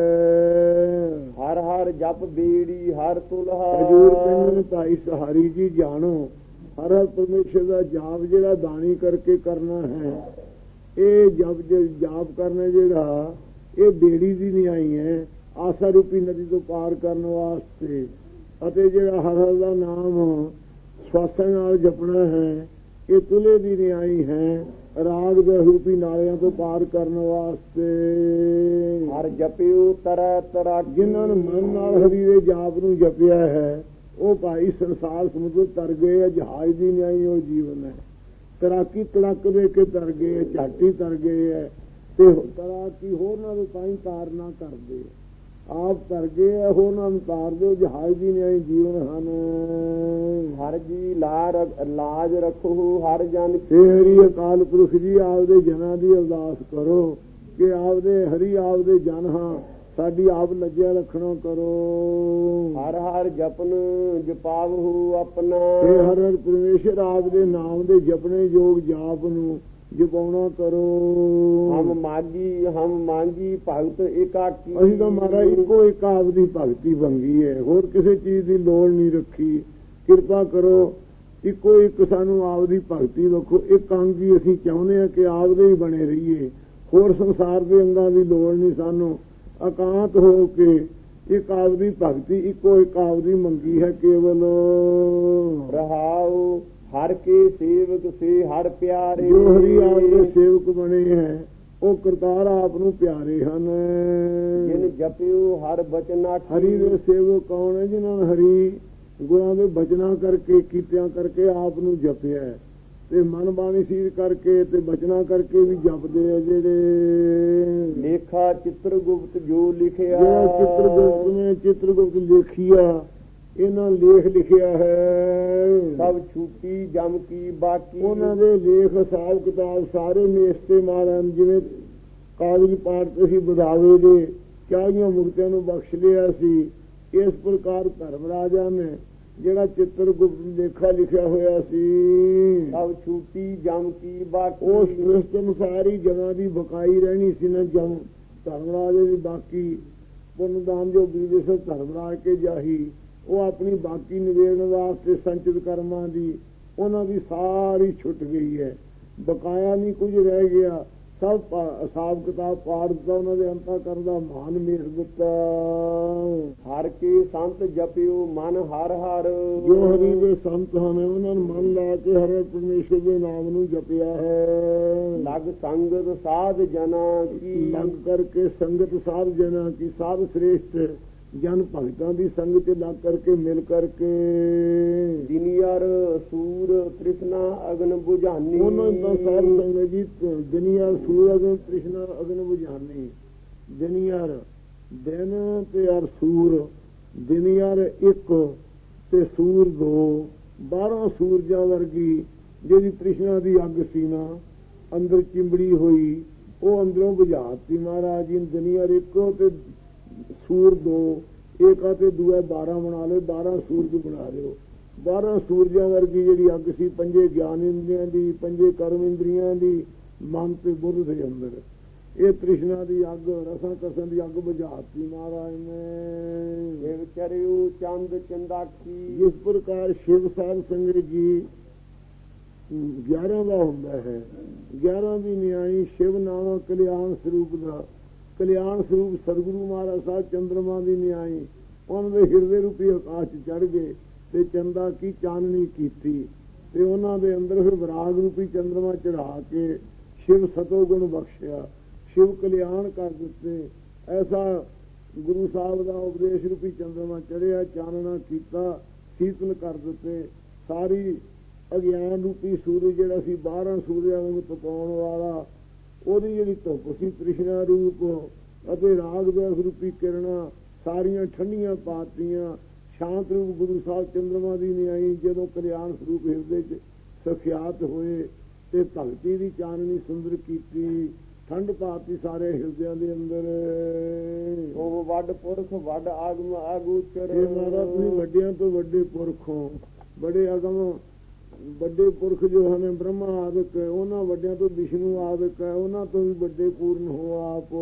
ਹਰ ਹਰ ਜਪ ਬੀੜੀ ਹਰ ਤੁਲਹਾ। ਹਜੂਰ ਕਹਿੰਦੇ ਭਾਈ ਸਹਾਰੀ ਜੀ ਜਾਣੋ ਹਰ ਹਰ ਪਰਮੇਸ਼ਰ ਦਾ ਜਾਪ ਜਿਹੜਾ ਦਾਨੀ ਕਰਕੇ ਕਰਨਾ ਹੈ, ਇਹ ਜਪ ਜਾਪ ਕਰਨਾ ਜਿਹੜਾ ਇਹ ਬੇੜੀ ਦੀ ਨਹੀਂ ਆਈ ਹੈ ਆਸਾ ਰੂਪੀ ਨਦੀ ਤੋਂ ਪਾਰ ਕਰਨ ਵਾਸਤੇ। ਅਤੇ ਜਿਹੜਾ ਹਰ ਹਰ ਦਾ ਨਾਮ ਸਵਾਸਾਂ ਨਾਲ ਜਪਣਾ ਹੈ ਇਹ ਤੁਲੇ ਦੀ ਨਹੀਂ ਆਈ ਹੈ ਰਾਗ ਦੇ ਰੂਪੀ ਨਾਲਿਆਂ ਤੋਂ ਪਾਰ ਕਰਨ ਵਾਸਤੇ। ਹਰ ਜਪਿਓ ਤਰੈ ਤਰਾ। ਜਿਨ੍ਹਾਂ ਨੇ ਮਨ ਨਾਲ ਹਰੀ ਦੇ ਜਾਪ ਨੂੰ ਜਪਿਆ ਹੈ ਉਹ ਭਾਈ ਸੰਸਾਰ ਸਮੁੰਦਰ ਤਰ ਗਏ। ਜਹਾਜ਼ ਦੀ ਨਹੀਂ ਆਈ ਉਹ ਜੀਵਨ ਹੈ। ਤੈਰਾਕੀ ਤੜਕ ਦੇ ਕੇ ਤਰ ਗਏ, ਝਾਟੀ ਤਰ ਗਏ ਹੈ ਤੇ ਤੈਰਾਕੀ ਹੋਰਨਾਂ ਦੇ ਤਾਂ ਹੀ ਤਾਰ ਨਾ ਕਰਦੇ, ਆਪ ਤਰ ਗਏ ਹੈ ਹੋਰਨਾਂ ਨੂੰ ਤਾਰ ਦਿਓ। ਜਹਾਜ਼ ਦੀ ਨਹੀਂ ਆਈ ਜੀਵਨ ਹਨ। ਹਰ ਜੀ ਲਾਜ ਰੱਖੋ ਹਰ ਜਨ। ਹਰੀ ਅਕਾਲ ਪੁਰਖ ਜੀ ਆਪਦੇ ਜਨਾਂ ਦੀ ਅਰਦਾਸ ਕਰੋ ਕਿ ਆਪਦੇ ਹਰੀ ਆਪਦੇ ਜਨ ਹਾਂ ਸਾਡੀ ਆਪ ਲੱਜਿਆ ਰੱਖਣਾ ਕਰੋ। ਹਰ ਹਰ ਜਪਨ ਜਪਾਵਹੁ ਆਪਣਾ। ਇਹ ਹਰ ਹਰ ਪਰਮੇਸ਼ਰ ਆਪ ਦੇ ਨਾਮ ਦੇ ਜਪਣੇ ਯੋਗ ਜਾਪ ਨੂੰ ਜਪਾਉਣਾ ਕਰੋ। ਹਮ ਮਾਗੀ ਹਮ ਮਾਂਗੀ ਭਗਤ ਏਕਾਕੀ। ਅਸੀਂ ਤਾਂ ਮਹਾਰਾਜ ਇੱਕੋ ਇੱਕ ਆਪ ਦੀ ਭਗਤੀ ਮੰਗੀ ਹੈ, ਹੋਰ ਕਿਸੇ ਚੀਜ਼ ਦੀ ਲੋੜ ਨਹੀਂ ਰੱਖੀ। ਕਿਰਪਾ ਕਰੋ ਇੱਕੋ ਇੱਕ ਸਾਨੂੰ ਆਪ ਦੀ ਭਗਤੀ ਰੱਖੋ। ਇੱਕ ਅੰਗ ਹੀ ਅਸੀਂ ਚਾਹੁੰਦੇ ਹਾਂ ਕਿ ਆਪਦੇ ਹੀ ਬਣੇ ਰਹੀਏ, ਹੋਰ ਸੰਸਾਰ ਦੇ ਅੰਗਾਂ ਦੀ ਲੋੜ ਨਹੀਂ ਸਾਨੂੰ। ਇਕਾਂਤ ਹੋ ਕੇ ਇੱਕ ਆਪ ਦੀ ਭਗਤੀ ਇੱਕੋ ਇੱਕ ਆਪ ਦੀ ਮੰਗੀ ਹੈ ਕੇਵਲ। ਰਹਾਉ ਹਰ ਕੇ ਸੇਵਕ ਸੇ ਹਰ ਪਿਆਰੇ। ਜੋ ਹਰੀ ਆਪ ਦੇ ਸੇਵਕ ਬਣੇ ਹੈ ਉਹ ਕਰਤਾਰ ਆਪ ਨੂੰ ਪਿਆਰੇ ਹਨ। ਜਿਨ ਜਪਿਓ ਹਰ ਬਚਨਾ ਹਰੀ ਦੇ ਸੇਵਕ ਕੌਣ ਹੈ? ਜਿਨ੍ਹਾਂ ਨੇ ਹਰੀ ਗੁਰਾਂ ਦੇ ਬਚਨਾਂ ਕਰਕੇ ਕੀਤਿਆਂ ਕਰਕੇ ਆਪ ਨੂੰ ਜਪਿਆ, ਤੇ ਮਨ ਬਾਣੀ ਸੀਰ ਕਰਕੇ ਤੇ ਬਚਨਾਂ ਕਰਕੇ ਵੀ ਜਪਦੇ ਆ ਜਿਹੜੇ। ਲੇਖਾ ਚਿਤਰਗੁਪਤ ਜੋ ਲਿਖਿਆ, ਜਿਹੜਾ ਚਿਤਰਗੁਪਤ ਨੇ ਚਿਤਰਗੁਪਤ ਲਿਖਿਆ, ਇਹਨਾਂ ਲੇਖ ਲਿਖਿਆ ਹੈ। ਸਭ ਛੂਟੀ ਜਮ ਕੀ ਬਾਕੀ, ਉਹਨਾਂ ਦੇ ਲੇਖ ਹਿਸਾਬ ਕਿਤਾਬ ਸਾਰੇ ਮੇਸਤੇ ਮਾਰਨ, ਜਿਵੇਂ ਕਾਗਜ਼ ਪਾੜਤੇ ਸੀ ਬਦਾਵੇ ਦੇ, ਚਾਹੀਆਂ ਮੁਕਤਿਆਂ ਨੂੰ ਬਖਸ਼ ਲਿਆ ਸੀ। ਇਸ ਪ੍ਰਕਾਰ ਧਰਮ ਰਾਜਾ ਨੇ ਜਿਹੜਾ ਚਿਤਰਗੁਪਤ ਲੇਖਾ ਲਿਖਿਆ ਹੋਇਆ ਸੀ, ਸਭ ਛੂਟੀ ਜਮ ਕੀ ਬਾਕੀ, ਉਸ ਦ੍ਰਿਸ਼ਟ ਅਨੁਸਾਰ ਹੀ ਜਮਾਂ ਦੀ ਬਕਾਈ ਰਹਿਣੀ ਸੀ ਨਾ। ਜਮ ਧਰਮ ਰਾਜੇ ਦੀ ਬਾਕੀ ਪੁੰਨਦਾਨ ਜੋ ਬੀਜੇ ਸੋ ਧਰਮ ਰਾਜ ਕੇ ਜਾਹੀ, ਉਹ ਆਪਣੀ ਬਾਕੀ ਨਿਵੇੜਨ ਵਾਸਤੇ ਸੰਚਿਤ ਕਰਮਾਂ ਦੀ ਉਹਨਾਂ ਦੀ ਸਾਰੀ ਛੁੱਟ ਗਈ ਹੈ। ਬਕਾਇਆ ਨਹੀਂ ਕੁਝ ਰਹਿ ਗਿਆ, ਸਭ ਹਿਸਾਬ ਕਿਤਾਬ ਪਾੜ ਦਿੱਤਾ, ਉਹਨਾਂ ਦੇ ਅੰਤਾਂ ਕਰਨ ਦਾ ਮਾਨ ਮੇਰ ਦਿੱਤਾ। ਹਰ ਕੇ ਸੰਤ ਜਪਿਓ ਮਨ ਹਰ ਹਰ, ਜੋ ਹਰੀ ਦੇ ਸੰਤ ਹਨ ਉਹਨਾਂ ਨੂੰ ਮਨ ਲਾ ਕੇ ਹਰ ਪਰਮੇਸ਼ਰ ਦੇ ਨਾਮ ਨੂੰ ਜਪਿਆ ਹੈ। ਲਗ ਸੰਗਤ ਸਾਧ ਜਨਾ ਕੀ, ਲਗ ਕਰਕੇ ਸੰਗਤ ਸਾਧ ਜਨਾ ਕੀ, ਸਾਧ ਸ੍ਰੇਸ਼ਟ ਜਨ ਭਗਤਾਂ ਦੀ ਸੰਗਤ ਲੱਗ ਕਰਕੇ ਮਿਲ ਕਰਕੇ। ਦਿਨਿਆਰ ਸੂਰ ਤ੍ਰਿਸ਼ਨਾ ਅਗਨ ਬੁਝਾਨੀ, ਉਹਨਾਂ ਦਾ ਸਾਧ ਸੰਗਤ ਜੀ ਦਿਨਿਆਰ ਸੂਰ ਅਗਨ ਤ੍ਰਿਸ਼ਨਾ ਅਗਨ ਬੁਝਾਨੀ। ਦਿਨਿਆਰ ਦਿਨ ਤੇ ਅਰ ਸੂਰ, ਦਿਨਿਆਰ ਇੱਕ ਤੇ ਸੂਰ ਦੋ, ਬਾਰਾਂ ਸੂਰਜਾਂ ਵਰਗੀ ਜਿਹੜੀ ਤ੍ਰਿਸ਼ਨਾ ਦੀ ਅੱਗ ਸੀ ਨਾ ਅੰਦਰ ਚਿੰਬੜੀ ਹੋਈ, ਉਹ ਅੰਦਰੋਂ ਬੁਝਾਤੀ ਮਹਾਰਾਜ ਜੀ। ਦਿਨਿਆਰ ਇੱਕੋ ਤੇ ਸੂਰ ਦੋ, ਇੱਕ ਆ ਤੇ ਦੂਆ ਬਾਰਾਂ ਬਣਾ ਲਏ, ਬਾਰਾਂ ਸੂਰਜ ਬਣਾ ਲਿਓ। ਬਾਰਾਂ ਸੂਰਜਾਂ ਵਰਗੀ ਜਿਹੜੀ ਅੱਗ ਸੀ, ਪੰਜੇ ਗਿਆਨ ਇੰਦਰੀਆਂ ਦੀ, ਪੰਜੇ ਕਰਮ ਇੰਦਰੀਆਂ ਦੀ, ਮਨ ਤੇ ਬੁੱਧ ਦੇ ਅੰਦਰ, ਇਹ ਤ੍ਰਿਸ਼ਨਾ ਦੀ ਅੱਗ ਰਸਾਂ ਕਸਾਂ ਦੀ ਅੱਗ ਬੁਝਾਤੀ ਮਹਾਰਾਜ ਨੇ। ਇਹ ਵਿਚਰਿਓ ਚੰਦ ਚੰਦਾਖੀ, ਜਿਸ ਪ੍ਰਕਾਰ ਸ਼ਿਵ ਸਾਧ ਸੰਗਤ ਜੀ ਗਿਆਰਾਂ ਦਾ ਹੁੰਦਾ ਹੈ, ਗਿਆਰਾਂ ਦੀ ਨਿਆਈ ਸ਼ਿਵ ਨਾਮ ਕਲਿਆਣ ਸਰੂਪ ਦਾ, ਕਲਿਆਣ ਸਰੂਪ ਸਤਿਗੁਰੂ ਮਹਾਰਾਜ ਸਾਹਿਬ ਚੰਦਰਮਾ ਦੀ ਨਿਆਈ ਉਹਨਾਂ ਦੇ ਹਿਰਦੇ ਰੂਪੀ ਆਕਾਸ਼ ਚੜ੍ਹ ਗਏ ਤੇ ਚੰਦਾ ਕੀ ਚਾਨਣੀ ਕੀਤੀ, ਤੇ ਉਹਨਾਂ ਦੇ ਅੰਦਰ ਫਿਰ ਵਿਰਾਗ ਰੂਪੀ ਚੰਦਰਮਾ ਚੜਾ ਕੇ ਸ਼ਿਵ ਸਤੋ ਗੁਣ ਬਖਸ਼ਿਆ, ਸ਼ਿਵ ਕਲਿਆਣ ਕਰ ਦਿੱਤੇ। ਐਸਾ ਗੁਰੂ ਸਾਹਿਬ ਦਾ ਉਪਦੇਸ਼ ਰੂਪੀ ਚੰਦਰਮਾ ਚੜਿਆ, ਚਾਨਣਾ ਕੀਤਾ, ਸ਼ੀਤਲ ਕਰ ਦਿੱਤੇ। ਸਾਰੀ ਅਗਿਆਨ ਰੂਪੀ ਸੂਰਜ ਜਿਹੜਾ ਸੀ ਬਾਰਾਂ ਸੂਰਜਾਂ ਨੂੰ ਤਪਾਉਣ ਵਾਲਾ, ਉਹਦੀ ਜਿਹੜੀ ਧੁੱਪ ਸੀ ਤ੍ਰਿਸ਼ਨਾ ਰੂਪ ਅਤੇ ਰਾਗ ਵੇਸ ਰੂਪੀ ਕਿਰਨਾਂ ਸਾਰੀਆਂ ਠੰਡੀਆਂ ਪਾਤੀਆਂ। ਸ਼ਾਂਤ ਰੂਪ ਗੁਰੂ ਸਾਹਿਬ ਚੰਦਰਮਾ ਦੀ ਨਿਆਈ ਜਦੋਂ ਕਲਿਆਣ ਸਰੂਪ ਹਿਰਦੇ 'ਚ ਸਖਿਆਤ ਹੋਏ ਤੇ ਭਗਤੀ ਦੀ ਚਾਨਣੀ ਸੁੰਦਰ ਕੀਤੀ, ਠੰਡ ਪਾਤੀ ਸਾਰੇ ਹਿਰਦਿਆਂ ਦੇ ਅੰਦਰ। ਉਹ ਵੱਡ ਪੁਰਖ ਵੱਡ ਆਗਮ ਆਗੂਚਰ, ਇਹ ਮਹਾਰਾਜ ਤੁਸੀਂ ਵੱਡਿਆਂ ਤੋਂ ਵੱਡੇ ਪੁਰਖੋਂ, ਬੜੇ ਆਗਮ ਵੱਡੇ ਪੁਰਖ ਜੋ ਹਨ ਬ੍ਰਹਮਾ ਆਦਿਕ, ਉਹਨਾਂ ਵੱਡਿਆਂ ਤੋਂ ਵਿਸ਼ਨੂੰ ਆਦਿਕ ਹੈ, ਉਹਨਾਂ ਤੋਂ ਵੀ ਵੱਡੇ ਪੂਰਨ ਹੋ ਆਪ।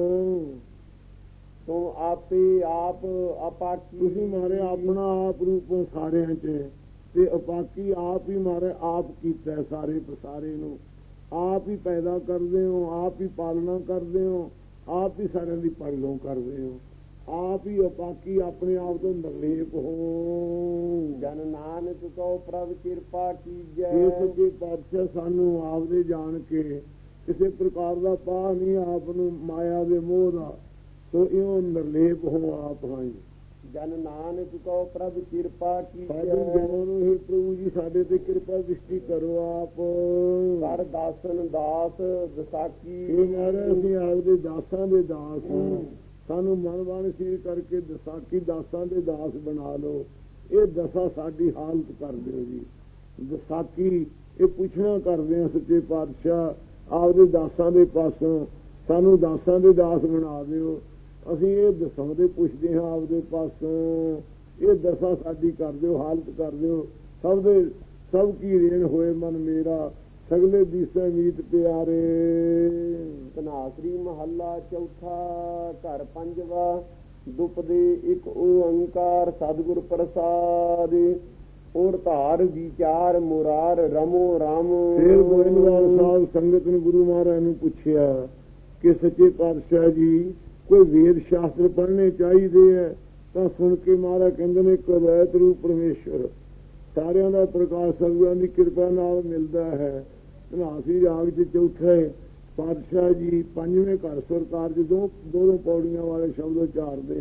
ਤੂੰ ਆਪੇ ਆਪ ਅਪਾਕੀ, ਤੁਸੀਂ ਮਾਰੇ ਆਪਣਾ ਆਪ ਰੂਪੋਂ ਸਾਰਿਆਂ 'ਚ, ਤੇ ਅਪਾਕੀ ਆਪ ਹੀ ਮਾਰੇ ਆਪ ਕੀਤਾ ਸਾਰੇ ਪਸਾਰੇ ਨੂੰ, ਆਪ ਹੀ ਪੈਦਾ ਕਰਦੇ ਹੋ, ਆਪ ਹੀ ਪਾਲਣਾ ਕਰਦੇ ਹੋ, ਆਪ ਹੀ ਸਾਰਿਆਂ ਦੀ ਪਾਲਣਾ ਕਰਦੇ ਹੋ, ਆਪ ਹੀ ਅਪਾਕੀ ਆਪਣੇ ਆਪ ਤੋਂ ਨਿਰਲੇਪ ਹੋ। ਜਨ ਨਾਨਕ ਕਉ ਪ੍ਰਭ ਕਿਰਪਾ ਕੀਜੈ, ਇਸ ਦੇ ਪਾਤਸ਼ਾਹ ਸਾਨੂੰ ਆਪ ਦੇ ਜਾਣ ਕੇ ਕਿਸੇ ਪ੍ਰਕਾਰ ਦਾ ਪਾਹ ਨਹੀਂ ਆਪ ਨੂੰ ਮਾਇਆ ਦੇ ਮੋਹ ਦਾ, ਸੋ ਇਉਂ ਨਿਰਲੇਪ ਹੋ ਆਪ ਹਾਂ। ਜਨ ਨਾਨਕ ਕਉ ਪ੍ਰਭ ਕਿਰਪਾ ਕੀਜੈ, ਸਾਡੇ ਜਨਾਂ ਨੂੰ ਇਹ ਪ੍ਰਭੂ ਜੀ ਸਾਡੇ ਤੇ ਕਿਰਪਾ ਦ੍ਰਿਸ਼ਟੀ ਕਰੋ ਆਪ। ਕਰ ਦਾਸਨ ਦਾਸ ਵਿਸਾਖੀ, ਇਹ ਮਹਾਰਾਜ ਅਸੀਂ ਆਪਦੇ ਦਾਸਾਂ ਦੇ ਦਾਸ ਹਾਂ, ਸਾਨੂੰ ਮਨ ਬਾਣੀ ਸੀਰ ਕਰਕੇ ਵਿਸਾਖੀ ਦਾਸਾਂ ਦੇ ਦਾਸ ਬਣਾ ਲਓ। ਇਹ ਦਸਾ ਸਾਡੀ ਹਾਲਤ ਕਰ ਦਿਓ ਜੀ। ਵਿਸਾਖੀ ਇਹ ਪੁੱਛਣਾ ਕਰਦੇ ਆ ਸੱਚੇ ਪਾਤਸ਼ਾਹ ਆਪਦੇ ਦਾਸਾਂ ਦੇ ਪਾਸੋਂ, ਸਾਨੂੰ ਦਾਸਾਂ ਦੇ ਦਾਸ ਬਣਾ ਦਿਓ। ਅਸੀਂ ਇਹ ਦਸਾਂ ਦੇ ਪੁੱਛਦੇ ਹਾਂ ਆਪਦੇ ਪਾਸੋਂ, ਇਹ ਦਸਾ ਸਾਡੀ ਕਰ ਦਿਓ, ਹਾਲਤ ਕਰ ਦਿਓ। ਸਭ ਦੇ ਸਭ ਕੀ ਰੇਣ ਹੋਏ ਮਨ ਮੇਰਾ, ਸਗਲੇ ਦੀਸੇ ਮੀਤ ਪਿਆਰੇ। ਧਨਾਸਰੀ ਮਹੱਲਾ ਚੌਥਾ, ਘਰ ਪੰਜਵਾ। ਦੁਪਦੇ ਇੱਕ ਓੰਕਾਰ ਸਤਿਗੁਰ ਪ੍ਰਸਾਦ, ਔਰ ਧਾਰ ਵਿਚਾਰ ਮੁਰਾਰ ਰਮੋ ਰਾਮ। ਫਿਰ ਗੋਇੰਦਵਾਲ ਸਾਹਿਬ ਸੰਗਤ ਨੇ ਗੁਰੂ ਮਹਾਰਾਜ ਨੂੰ ਪੁੱਛਿਆ ਕਿ ਸੱਚੇ ਪਾਤਸ਼ਾਹ ਜੀ ਕੋਈ ਵੇਦ ਸ਼ਾਸਤਰ ਪੜ੍ਹਨੇ ਚਾਹੀਦੇ ਹੈ? ਤਾਂ ਸੁਣ ਕੇ ਮਹਾਰਾਜ ਕਹਿੰਦੇ ਨੇ ਕਵੈਤ ਰੂਪ ਪਰਮੇਸ਼ਰ ਸਾਰਿਆਂ ਦਾ ਪ੍ਰਕਾਸ਼ ਸਤਿਗੁਰਾਂ ਦੀ ਕਿਰਪਾ ਨਾਲ ਮਿਲਦਾ ਹੈ। ਧਨਾਸਰੀ ਰਾਗ 'ਚ ਚੌਥਾ ਪਾਤਸ਼ਾਹ ਜੀ ਪੰਜਵੇਂ ਘਰ ਸਰਕਾਰ ਜਦੋਂ ਦੋ ਦੋ ਪੌੜੀਆਂ ਵਾਲੇ ਸ਼ਬਦ ਉਚਾਰਦੇ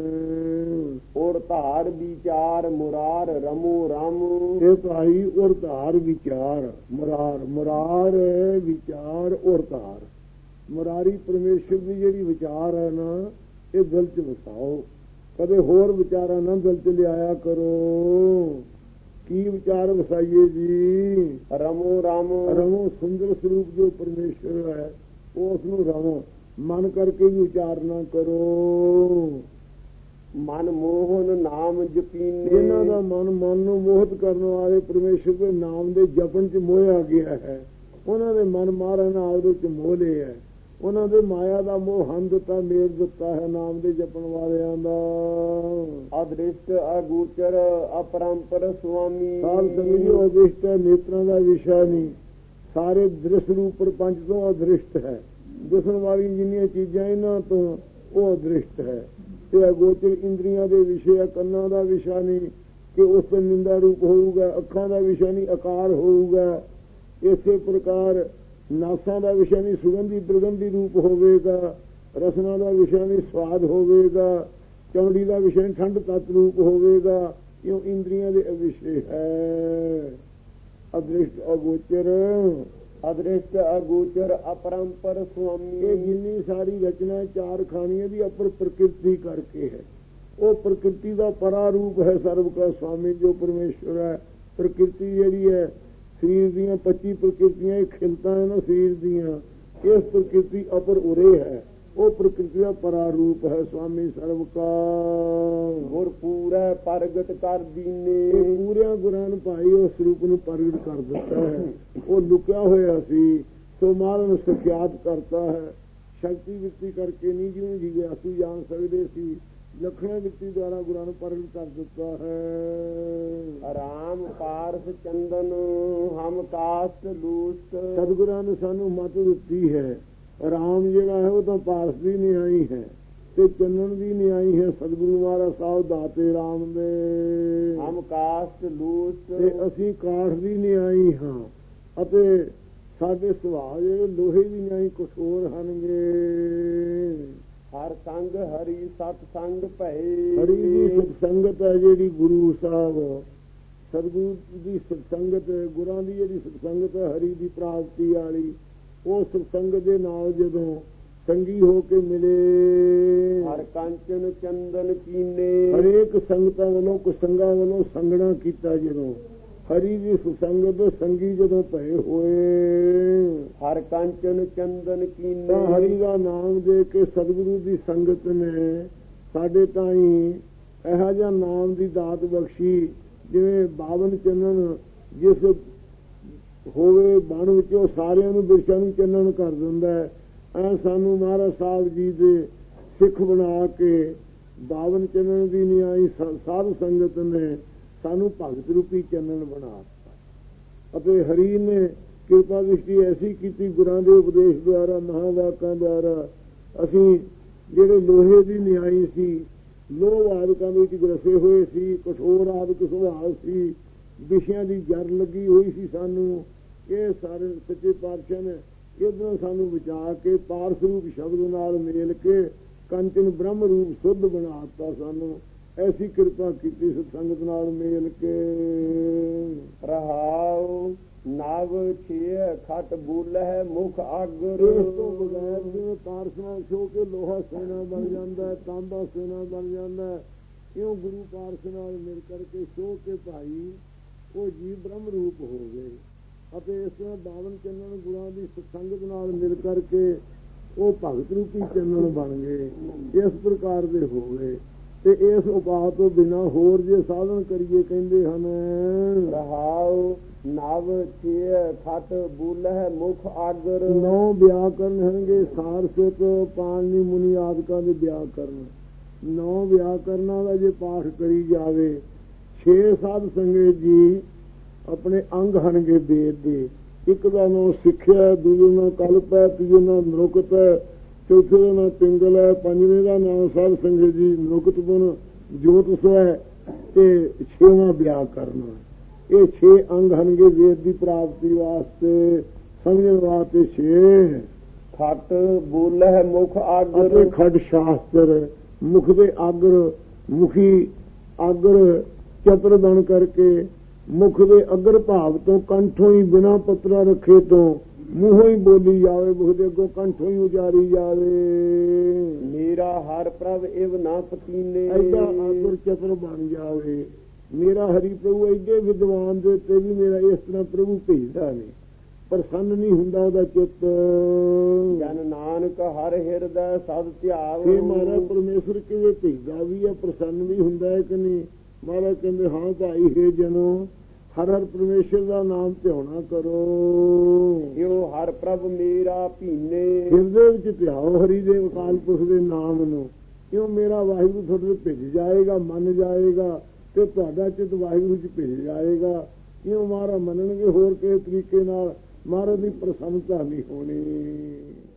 ਹਨ। ਔਰ ਧਾਰ ਵਿਚਾਰ ਮੁਰਾਰ ਰਮੂ ਰਮ। ਇਹ ਭਾਈ ਔਰ ਧਾਰ ਵਿਚਾਰ ਮੁਰਾਰ, ਮੁਰਾਰ ਵਿਚਾਰ ਔਰ ਧਾਰ। ਮੁਰਾਰੀ ਪਰਮੇਸ਼ਰ ਦੀ ਜਿਹੜੀ ਵਿਚਾਰ ਹੈ ਨਾ, ਇਹ ਦਿਲ ਚ ਵਸਾਓ, ਕਦੇ ਹੋਰ ਵਿਚਾਰਾਂ ਨਾ ਦਿਲ ਚ ਲਿਆਇਆ ਕਰੋ। ਕੀ ਵਿਚਾਰ ਵਸਾਈਏ ਜੀ? ਰਮੋ ਰਮ। ਰਮੋ ਸੁੰਦਰ ਸਰੂਪ ਜੋ ਪਰਮੇਸ਼ਰ ਹੈ ਉਸ ਨੂੰ ਰਮੋ, ਮਨ ਕਰਕੇ ਵੀ ਉਚਾਰਨਾ ਕਰੋ। ਮਨ ਮੋਹਨ ਨਾਮ ਜਪੀਨੇ। ਇਹਨਾਂ ਦਾ ਮਨ ਮਨ ਨੂੰ ਮੋਹਿਤ ਕਰਨ ਵਾਲੇ ਪਰਮੇਸ਼ਰ ਦੇ ਨਾਮ ਦੇ ਜਪਣ ਚ ਮੋਹਿਆ ਗਿਆ ਹੈ। ਉਹਨਾਂ ਦੇ ਮਨ ਮਾਰਨ ਆਪਦੇ ਚ ਮੋਹ ਲਿਆ ਹੈ। ਉਹਨਾਂ ਦੇ ਮਾਇਆ ਦਾ ਮੋਹ ਹਨ ਦਿੱਤਾ, ਮੇਲ ਦਿੱਤਾ ਹੈ ਨਾਮ ਦੇ ਜਪਣ ਵਾਲਿਆਂ ਦਾ। ਅਦ੍ਰਿਸ਼ਟ ਅਗੋਚਰ ਅਪਰੰਪਰ ਸੁਆਮੀ। ਸਾਲ ਸਮਝੋ ਅਦ੍ਰਿਸ਼ਟ ਨੇਤਰਾਂ ਦਾ ਵਿਸ਼ਾ ਨਹੀਂ, ਸਾਰੇ ਦ੍ਰਿਸ਼ ਰੂਪ ਪ੍ਰਪੰਚ ਤੋਂ ਅਦ੍ਰਿਸ਼ਟ ਹੈ। ਦਿਸਣ ਵਾਲੀ ਜਿੰਨੀਆਂ ਚੀਜ਼ਾਂ ਇਹਨਾਂ ਤੋਂ ਉਹ ਅਦ੍ਰਿਸ਼ਟ ਹੈ। ਤੇ ਅਗੋਚਰ ਇੰਦਰੀਆਂ ਦੇ ਵਿਸ਼ੇ, ਕੰਨਾਂ ਦਾ ਵਿਸ਼ਾ ਨਹੀਂ ਕਿ ਉਸ ਤੋਂ ਨਿੰਦਾ ਰੂਪ ਹੋਊਗਾ, ਅੱਖਾਂ ਦਾ ਵਿਸ਼ਾ ਨਹੀਂ ਆਕਾਰ ਹੋਊਗਾ। ਇਸੇ ਪ੍ਰਕਾਰ ਨਾਸਾਂ ਦਾ ਵਿਸ਼ਾ ਨਹੀਂ ਸੁਗੰਧੀ ਦੁਰਗੰਧੀ ਰੂਪ ਹੋਵੇਗਾ, ਰਸਨਾ ਦਾ ਵਿਸ਼ਾ ਨਹੀਂ ਸਵਾਦ ਹੋਵੇਗਾ, ਚਮੜੀ ਦਾ ਵਿਸ਼ਾ ਨਹੀਂ ਠੰਡ ਤੱਤ ਰੂਪ ਹੋਵੇਗਾ। ਕਿਉਂ? ਇੰਦਰੀਆਂ ਦੇ ਵਿਸ਼ੇ ਹੈ। ਅਦ੍ਰਿਸ਼ਟ ਅਗੋਚਰ। ਅਦ੍ਰਿਸ਼ਟ ਅਗੋਚਰ ਅਪਰੰਪਰ ਸੁਆਮੀ। ਇਹ ਜਿੰਨੀ ਸਾਰੀ ਰਚਨਾ ਚਾਰ ਖਾਣੀਆਂ ਦੀ ਅਪਰ ਪ੍ਰਕਿਰਤੀ ਕਰਕੇ ਹੈ। ਉਹ ਪ੍ਰਕਿਰਤੀ ਦਾ ਪਰਾ ਰੂਪ ਹੈ ਸਰਬ ਕਾ ਸੁਆਮੀ ਜੋ ਪਰਮੇਸ਼ਵਰ ਹੈ। ਪ੍ਰਕਿਰਤੀ ਜਿਹੜੀ ਹੈ ਸਰੀਰ ਦੀਆਂ ਪੱਚੀ ਪ੍ਰਕਿਰਤੀਆਂ, ਇਹ ਖਿਲਤਾਂ ਹੈ ਨਾ ਸਰੀਰ ਦੀਆਂ, ਇਸ ਪ੍ਰਕਿਰਤੀ ਅਪਰ ਉਰੇ ਹੈ। ਉਹ ਪ੍ਰਕਿਰਤੀ ਦਾ ਪਰਾ ਰੂਪ ਹੈ ਸੁਆਮੀ ਸਰਬ ਕਾ। ਗੁਰ ਪੂਰਾ ਪ੍ਰਗਟ ਕਰ ਦੀਨੇ। ਪੂਰਿਆਂ ਗੁਰਾਂ ਨੂੰ ਭਾਈ ਉਸ ਰੂਪ ਨੂੰ ਪ੍ਰਗਟ ਕਰ ਦਿੱਤਾ ਹੈ। ਉਹ ਲੁਕਿਆ ਹੋਇਆ ਸੀ ਸੋ ਮਾਲ ਨੂੰ ਸਖਿਆਤ ਕਰਤਾ ਹੈ। ਸ਼ਕਤੀ ਵਿੱਤੀ ਕਰਕੇ ਨਹੀਂ, ਜਿਵੇਂ ਜਿਗਿਆਸੂ ਜਾਣ ਸਕਦੇ ਸੀ, ਲਖਣਾ ਵਿੱਤੀ ਦੁਆਰਾ ਗੁਰਾਂ ਨੂੰ ਪ੍ਰਗਟ ਕਰ ਦਿੱਤਾ ਹੈ। ਰਾਮ ਪਾਰਸ ਚੰਦਨ ਹਮ ਕਾਸਟ ਲੂਸਟ। ਸਤਿਗੁਰਾਂ ਨੇ ਸਾਨੂੰ ਮੱਤ ਦਿੱਤੀ ਹੈ। ਰਾਮ ਜਿਹੜਾ ਹੈ ਉਹ ਤਾਂ ਪਾਰਸ ਦੀ ਨਿਆਈ ਹੈ ਤੇ ਚੰਨਨ ਦੀ ਨਿਆਈ ਹੈ। ਸਤਿਗੁਰੂ ਮਹਾਰਾਜ ਸਾਹਿਬ ਦਾਤੇ ਰਾਮ ਦੇ। ਹਮ ਕਾਸਟ ਲੂਸਟ। ਤੇ ਅਸੀਂ ਕਾਠ ਦੀ ਨਿਆਈ ਹਾਂ ਅਤੇ ਸਾਡੇ ਸੁਭਾਅ ਜਿਹੜੇ ਲੋਹੇ ਦੀ ਨਿਆਈ ਕਠੋਰ ਹਨਗੇ। ਹਰ ਸੰਗ ਹਰੀ ਸਤ ਸੰਗ ਭਏ। ਹਰੀ ਦੀ ਸਤਸੰਗਤ ਹੈ ਜਿਹੜੀ ਗੁਰੂ ਸਾਹਿਬ, ਸਤਿਗੁਰੂ ਦੀ ਸਤਸੰਗਤ, ਗੁਰਾਂ ਦੀ ਜਿਹੜੀ ਸਤਸੰਗਤ ਹੈ ਹਰੀ ਦੀ ਪ੍ਰਾਪਤੀ ਵਾਲੀ, ਉਹ ਸਤਸੰਗਤ ਦੇ ਨਾਲ ਜਦੋਂ ਸੰਗੀ ਹੋ ਕੇ ਮਿਲੇ। ਹਰ ਕੰਚਨ ਚੰਦਨ ਕੀਨੇ। ਹਰੇਕ ਸੰਗਤਾਂ ਵੱਲੋਂ ਕੁਸੰਗਾਂ ਵੱਲੋਂ ਸੰਗਣਾ ਕੀਤਾ ਜਦੋਂ ਹਰੀ ਦੀ ਸੁਸੰਗਤ ਸੰਗੀ ਜਦੋਂ ਭਏ ਹੋਏ। ਹਰ ਕੰਚਨ ਚੰਦਨ ਕੀਨੇ। ਤਾਂ ਹਰੀ ਦਾ ਨਾਮ ਦੇ ਕੇ ਸਤਿਗੁਰੂ ਦੀ ਸੰਗਤ ਨੇ ਸਾਡੇ ਤਾਈਂ ਇਹੋ ਜਿਹਾ ਨਾਮ ਦੀ ਦਾਤ ਬਖਸ਼ੀ ਜਿਵੇਂ ਬਾਵਨ ਚੰਨਨ ਜਿਸ ਹੋਵੇ ਬਣ ਵਿੱਚ ਉਹ ਸਾਰਿਆਂ ਨੂੰ ਬਿਰਛਾਂ ਨੂੰ ਚੰਨਨ ਕਰ ਦਿੰਦਾ ਹੈ। ਐ ਸਾਨੂੰ ਮਹਾਰਾਜ ਸਾਹਿਬ ਜੀ ਦੇ ਸਿੱਖ ਬਣਾ ਕੇ ਬਾਵਨ ਚੰਨਨ ਦੀ ਨਿਆਈ ਸਾਧ ਸੰਗਤ ਨੇ ਸਾਨੂੰ ਭਗਤ ਰੂਪੀ ਚੰਨਨ ਬਣਾ ਦਿੱਤਾ। ਅਤੇ ਹਰੀ ਨੇ ਕਿਰਪਾ ਦ੍ਰਿਸ਼ਟੀ ਐਸੀ ਕੀਤੀ ਗੁਰਾਂ ਦੇ ਉਪਦੇਸ਼ ਦੁਆਰਾ, ਮਹਾਵਾਕਾਂ ਦੁਆਰਾ, ਅਸੀਂ ਜਿਹੜੇ ਲੋਹੇ ਦੀ ਨਿਆਈ ਸੀ, ਲੋਹ ਆਦਿਕਾਂ ਵਿੱਚ ਗਰਸੇ ਹੋਏ ਸੀ, ਕਠੋਰ ਆਦਿਕ ਸੁਭਾਅ ਸੀ, ਵਿਸ਼ਿਆਂ ਦੀ ਜੜ ਲੱਗੀ ਹੋਈ ਸੀ ਸਾਨੂੰ, ਇਹ ਸਾਰੇ ਸੱਚੇ ਪਾਤਸ਼ਾਹ ਨੇ ਇਧਰੋਂ ਸਾਨੂੰ ਬਚਾ ਕੇ ਪਾਰਸ ਰੂਪ ਸ਼ਬਦ ਨਾਲ ਮੇਲ ਕੇ ਕੰਚਨ ਬ੍ਰਹਮ ਰੂਪ ਸੁੱਧ ਬਣਾ ਦਿੱਤਾ। ਸਾਨੂੰ ਐਸੀ ਕਿਰਪਾ ਕੀਤੀ ਸਤਸੰਗਤ ਨਾਲ ਮੇਲ ਕੇ। ਰਹਾਉ ਨਵ ਛੇ ਖਟ ਬੁੱਲ ਹੈ ਮੁਖ ਆਗਰ। ਇਸ ਤੋਂ ਬਗੈਰ ਜਿਵੇਂ ਪਾਰਸ ਨਾਲ ਛੋ ਕੇ ਲੋਹਾ ਸੋਨਾ ਬਣ ਜਾਂਦਾ, ਤਾਂਬਾ ਸੋਨਾ ਬਣ ਜਾਂਦਾ, ਇਉਂ ਗੁਰੂ ਪਾਰਸ ਨਾਲ ਮਿਲ ਕਰਕੇ ਛੋ ਕੇ ਭਾਈ ਉਹ ਜੀਵ ਬ੍ਰਹਮ ਰੂਪ ਹੋ ਗਏ। ਅਤੇ ਇਸ ਤਰ੍ਹਾਂ ਬਾਵਨ ਚੰਨਨ ਗੁਰਾਂ ਦੀ ਸਤਸੰਗਤ ਨਾਲ ਮਿਲ ਕਰਕੇ ਉਹ ਭਗਤ ਰੂਪੀ ਚੰਨਨ ਬਣ ਗਏ। ਇਸ ਪ੍ਰਕਾਰ ਦੇ ਹੋ ਗਏ। ਤੇ ਇਸ ਉਪਾਅ ਤੋਂ ਬਿਨਾਂ ਹੋਰ ਜੇ ਸਾਧਨ ਕਰੀਏ ਕਹਿੰਦੇ ਹਨ। ਰਹਾਉ ਨਵ ਛੇ ਖਟ ਬੁੱਲ ਹੈ ਮੁਖ ਆਗਰ। ਨੌ ਵਿਆਕਰਨ ਹਨਗੇ ਸਾਰਸਿਕ, ਪਾਣਨੀ ਮੁਨੀ ਆਦਿਕਾਂ ਦੇ ਵਿਆਕਰਨ। ਨੌ ਵਿਆਕਰਨਾਂ ਦਾ ਜੇ ਪਾਠ ਕਰੀ ਜਾਵੇ। ਛੇ ਸਾਧ ਸੰਗਤ ਜੀ ਆਪਣੇ ਅੰਗ ਹਨਗੇ ਵੇਦ ਦੇ। ਇੱਕ ਦਾ ਨਾਂ ਸਿੱਖਿਆ, ਦੂਜੇ ਨਾਂ ਕਲਪ ਹੈ, ਤੀਜੇ ਨਾਂ ਨੁਕਤ ਹੈ, ਚੌਥੇ ਦਾ ਨਾਂ ਪਿੰਗਲ ਹੈ, ਪੰਜਵੇਂ ਦਾ ਨਾਂ ਸਾਧ ਸੰਗਤ ਜੀ ਨੁਕਤ ਗੁਣ ਜੋਤ ਸੋ ਹੈ ਤੇ ਛੇਵਾਂ ਵਿਆਕਰਨ। ਇਹ ਛੇ ਅੰਗ ਹਨਗੇ ਵੇਦ ਦੀ ਪ੍ਰਾਪਤੀ ਵਾਸਤੇ, ਸਮਝਣ ਵਾਸਤੇ ਛੇ। ਖਟ ਬੋਲਹਿ ਮੁਖ ਆਗਰ। ਅਤੇ ਖੜ ਸ਼ਾਸਤਰ ਮੁਖ ਦੇ ਆਗਰ, ਮੁਖੀ ਆਗਰ ਚਤਰ ਬਣ ਕਰਕੇ ਮੁਖ ਦੇ ਅਗਰ ਭਾਵ ਤੋਂ ਕੰਠੋਂ ਹੀ ਬਿਨਾ ਪਤਰਾ ਰੱਖੇ ਤੋਂ ਮੂੰਹੋਂ ਹੀ ਬੋਲੀ ਜਾਵੇ, ਮੁਖ ਦੇ ਅੱਗੋਂ ਕੰਠੋਂ ਹੀ ਉਜਾਰੀ ਜਾਵੇ। ਮੇਰਾ ਹਰ ਪ੍ਰਭ ਇਵ ਨਾ ਪਤੀਨੇ। ਐਡਾ ਆਗਰ ਚਤਰ ਬਣ ਜਾਵੇ। ਮੇਰਾ ਹਰੀ ਪ੍ਰਭੂ ਐਡੇ ਵਿਦਵਾਨ ਦੇ ਤੇ ਵੀ ਮੇਰਾ ਇਸ ਤਰ੍ਹਾਂ ਪ੍ਰਭੂ ਭੇਜਦਾ ਨਹੀਂ, ਪ੍ਰਸੰਨ ਨਹੀਂ ਹੁੰਦਾ ਉਹਦਾ ਚਿੱਤ। ਜਨ ਨਾਨਕ ਹਰ ਹਿਰਦੈ ਸਦ ਧਿਆਵ। ਇਹ ਮਹਾਰਾਜ ਪਰਮੇਸ਼ਰ ਕਿਵੇਂ ਭੇਜਦਾ ਵੀ ਹੈ, ਪ੍ਰਸੰਨ ਵੀ ਹੁੰਦਾ ਹੈ ਕਿ ਨਹੀਂ। ਮਹਾਰਾਜ ਕਹਿੰਦੇ ਹਾਂ ਭਾਈ ਹੈ ਜਨੋ ਹਰ ਹਰ ਪਰਮੇਸ਼ਰ ਦਾ ਨਾਮ ਧਿਆਉਣਾ ਕਰੋ। ਜੋ ਹਰ ਪ੍ਰਭ ਮੇਰਾ ਭੀਨੇ। ਹਿਰਦੇ ਵਿੱਚ ਧਿਆਓ ਹਰੀ ਦੇ ਅਕਾਲ ਪੁਰਖ ਦੇ ਨਾਮ ਨੂੰ। ਕਿਉਂ ਮੇਰਾ ਵਾਹਿਗੁਰੂ ਤੁਹਾਡੇ ਭਿੱਜ ਜਾਏਗਾ, ਮੰਨ ਜਾਏਗਾ ਤੇ ਤੁਹਾਡਾ ਚਿੱਤ ਵਾਹਿਗੁਰੂ ਚ ਭਿੱਜ ਜਾਏਗਾ। ਕਿਉਂ ਮਹਾਰਾਜ ਮੰਨਣਗੇ ਹੋਰ ਕਿਸੇ ਤਰੀਕੇ ਨਾਲ, ਮਹਾਰਾਜ ਦੀ ਪ੍ਰਸੰਨਤਾ ਨਹੀਂ ਹੋਣੀ।